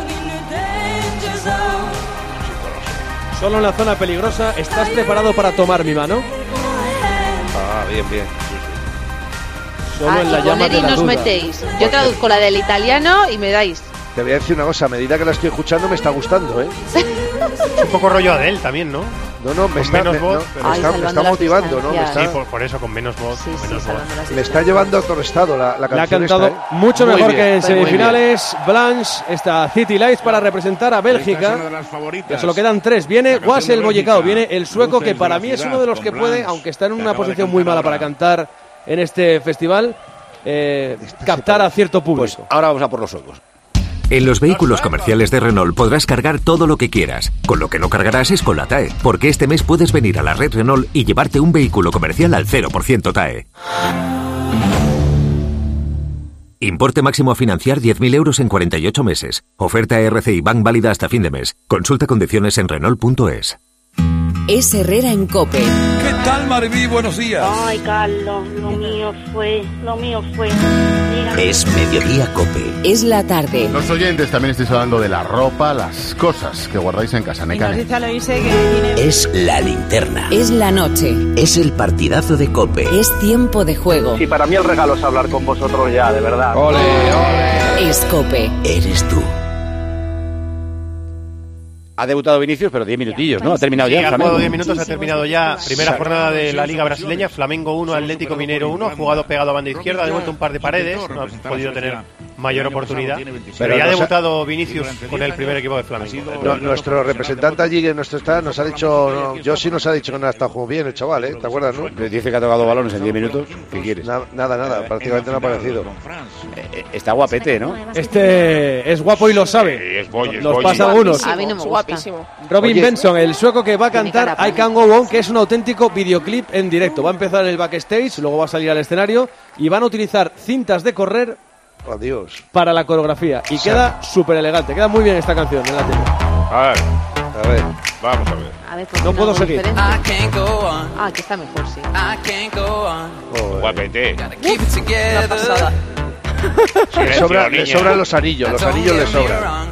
S7: Solo en la zona peligrosa. ¿Estás preparado para tomar mi mano?
S6: Ah, bien.
S7: Solo en la
S16: y
S7: llama
S16: con
S7: de
S16: Eri
S7: la
S16: nos
S7: duda.
S16: metéis. Yo traduzco la del italiano y me dais.
S6: Te voy a decir una cosa, a medida que la estoy escuchando me está gustando, ¿eh?
S5: Es un poco rollo Adele también, ¿no?
S6: No, me está,
S5: menos voz.
S6: me está motivando, ¿no? Me está,
S5: Sí, por eso, con menos voz.
S6: me está llevando a otro estado la canción.
S7: La ha cantado
S6: esta, ¿eh?
S7: mucho
S6: Muy
S7: mejor
S6: bien,
S7: que en
S6: muy
S7: semifinales. Blanche, esta City Lights para representar a Bélgica. Ya solo quedan 3. Viene Wassel Bollecao, viene el sueco, que para mí es uno de los que puede, aunque está en una posición muy mala para cantar en este festival, captar a cierto público.
S1: Pues ahora vamos a por los suecos.
S11: En los vehículos comerciales de Renault podrás cargar todo lo que quieras. Con lo que no cargarás es con la TAE, porque este mes puedes venir a la red Renault y llevarte un vehículo comercial al 0% TAE. Importe máximo a financiar 10.000 euros en 48 meses. Oferta RCI Bank válida hasta fin de mes. Consulta condiciones en Renault.es.
S18: Es Herrera en COPE.
S10: ¿Qué tal, Maribí? Buenos días.
S20: Ay, Carlos, lo mío fue.
S11: Es Mediodía COPE.
S18: Es la tarde.
S23: Los oyentes también estáis hablando de la ropa, las cosas que guardáis en casa.
S11: Es la linterna.
S18: Es la noche.
S11: Es el partidazo de COPE.
S18: Es tiempo de juego.
S24: Y para mí el regalo es hablar con vosotros ya, de verdad.
S11: ¡Ole, ole!
S18: Es COPE.
S11: Eres tú.
S1: Ha debutado Vinicius, pero 10 minutillos, ¿no? Ha terminado ya.
S5: Sí, ha jugado 10 minutos, ha terminado ya. Primera jornada de la Liga Brasileña. Flamengo 1, Atlético Mineiro 1. Ha jugado pegado a banda izquierda, ha devuelto un par de paredes. No ha podido tener mayor oportunidad. Pero ya ha debutado Vinicius con el primer equipo de Flamengo.
S6: No, nuestro representante allí que nos ha dicho, yo sí nos ha dicho que no ha estado jugando bien el chaval, ¿eh? ¿Te acuerdas, no?
S1: Dice que ha tocado balones en 10 minutos. ¿Qué quieres?
S6: Nada, prácticamente no ha aparecido.
S1: Está guapete, ¿no?
S7: Este es guapo y lo sabe. Nos pasa a algunos.
S16: A mí no me guapísimo.
S7: Robin Benson, el sueco que va a cantar I Can Go On, que es un auténtico videoclip en directo. Va a empezar en el backstage, luego va a salir al escenario y van a utilizar cintas de correr para la coreografía. Y queda súper elegante, queda muy bien esta canción en la tele.
S15: A ver, vamos a ver.
S7: No puedo seguir.
S16: Aquí está mejor, sí.
S15: Guapete.
S16: Una pasada.
S6: Le sobran los anillos le sobran.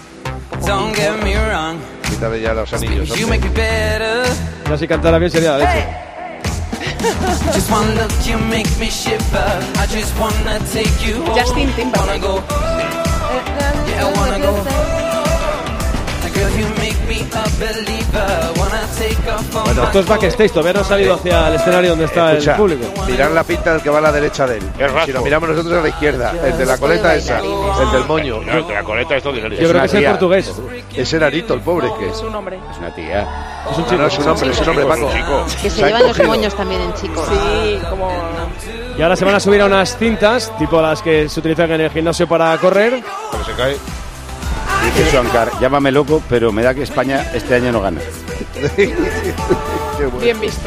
S6: Quítale ya los anillos.
S7: Ya si cantara bien sería la leche.
S12: Justin Timberlake.
S7: Bueno, esto es backstage, todavía no ha salido hacia el escenario donde está el público.
S6: Mirar la pinta del que va a la derecha de él. Si lo miramos nosotros a la izquierda, el de la coleta esa, el del moño.
S15: No, el de la coleta es todo.
S7: Yo creo que es el portugués.
S6: Es enanito, el pobre que
S12: Es un hombre.
S1: Es una tía.
S7: Es un chico.
S6: No, es un hombre, Paco.
S16: Que se llevan los moños también en chicos.
S12: Sí, como...
S7: Y ahora se van a subir a unas cintas, tipo las que se utilizan en el gimnasio para correr.
S15: Pero se cae.
S1: Dice Suancar, llámame loco, pero me da que España este año no gana.
S12: Bien visto.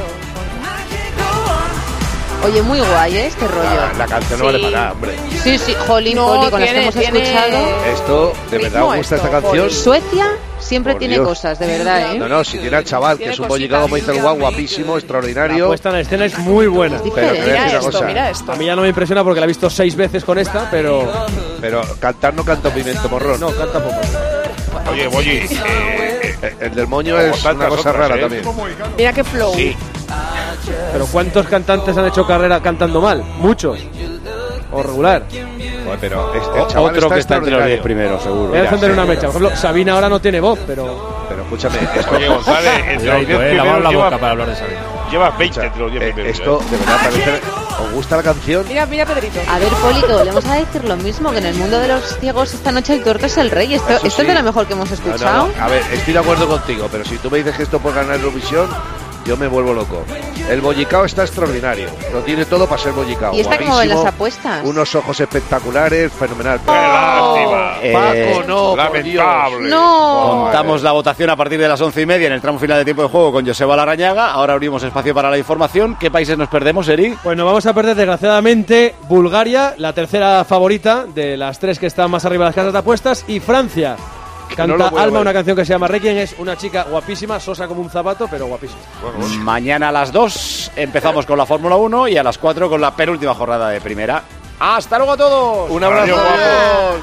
S16: Oye, muy guay, ¿eh? Este rollo.
S6: La canción no vale para nada, hombre.
S16: Sí, jolín, con las que hemos escuchado.
S6: Esto, ¿de verdad os gusta esta canción?
S16: Suecia siempre
S6: Por
S16: tiene
S6: Dios.
S16: cosas, de verdad, ¿eh?
S6: No, si tiene al chaval, que es un bollicado como dice el guau, guapísimo, extraordinario.
S7: La puesta en escena es muy buena.
S6: Pero te voy a decir una cosa.
S12: Mira esto.
S7: A mí ya no me impresiona porque la he visto 6 veces con esta, pero
S6: cantar no canta un pimiento morrón.
S7: no, canta poco.
S15: Oye, Bolli,
S6: el del moño es una cosa rara también.
S12: Mira qué flow.
S15: Sí.
S7: Pero ¿cuántos cantantes han hecho carrera cantando mal? Muchos. O regular.
S6: Bueno, pero el chaval
S1: Otro que está entre los 10
S6: extraordinario.
S1: primeros, seguro.
S7: Voy a encender una mecha. Por ejemplo, Sabina ahora no tiene voz, pero
S6: escúchame,
S15: Oye, González, entre los 10 primeros
S13: la boca
S15: lleva,
S13: para hablar de Sabina.
S15: lleva 20 entre los 10 primeros.
S6: esto de verdad parece. ¿Os gusta la canción?
S12: Mira, Pedrito.
S16: A ver, Poli, que volvemos a decir lo mismo, que en el mundo de los ciegos esta noche el tuerto es el rey. Esto
S6: Eso
S16: es
S6: sí.
S16: de lo mejor que hemos escuchado.
S6: No. A ver, estoy de acuerdo contigo, pero si tú me dices que esto puede ganar Eurovisión, yo me vuelvo loco. El bollicao está extraordinario, lo tiene todo para ser bollicao.
S16: ¿Y esta cómo ven las
S6: Guapísimo,
S16: apuestas?
S6: unos ojos espectaculares, fenomenal.
S15: ¡Qué lástima!
S6: Paco, no, por
S15: Lamentable.
S16: No.
S1: Contamos la votación a partir de las 11:30 en el tramo final de tiempo de juego con Joseba Larrañaga. Ahora abrimos espacio para la información. ¿Qué países nos perdemos, Eri?
S7: pues nos vamos a perder desgraciadamente Bulgaria, la tercera favorita de las 3 que están más arriba de las casas de apuestas, y Francia. Canta
S6: no lo voy a
S7: Alma,
S6: ver.
S7: una canción que se llama Requiem, es una chica guapísima, sosa como un zapato, pero guapísima.
S1: Mañana a las 2 empezamos con la Fórmula 1 y a las 4 con la penúltima jornada de primera. ¡Hasta luego a todos!
S6: Un abrazo.
S15: Adiós, guapos.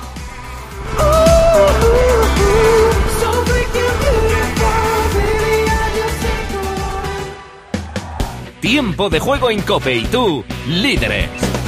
S11: Tiempo de juego en COPE y tú, líderes.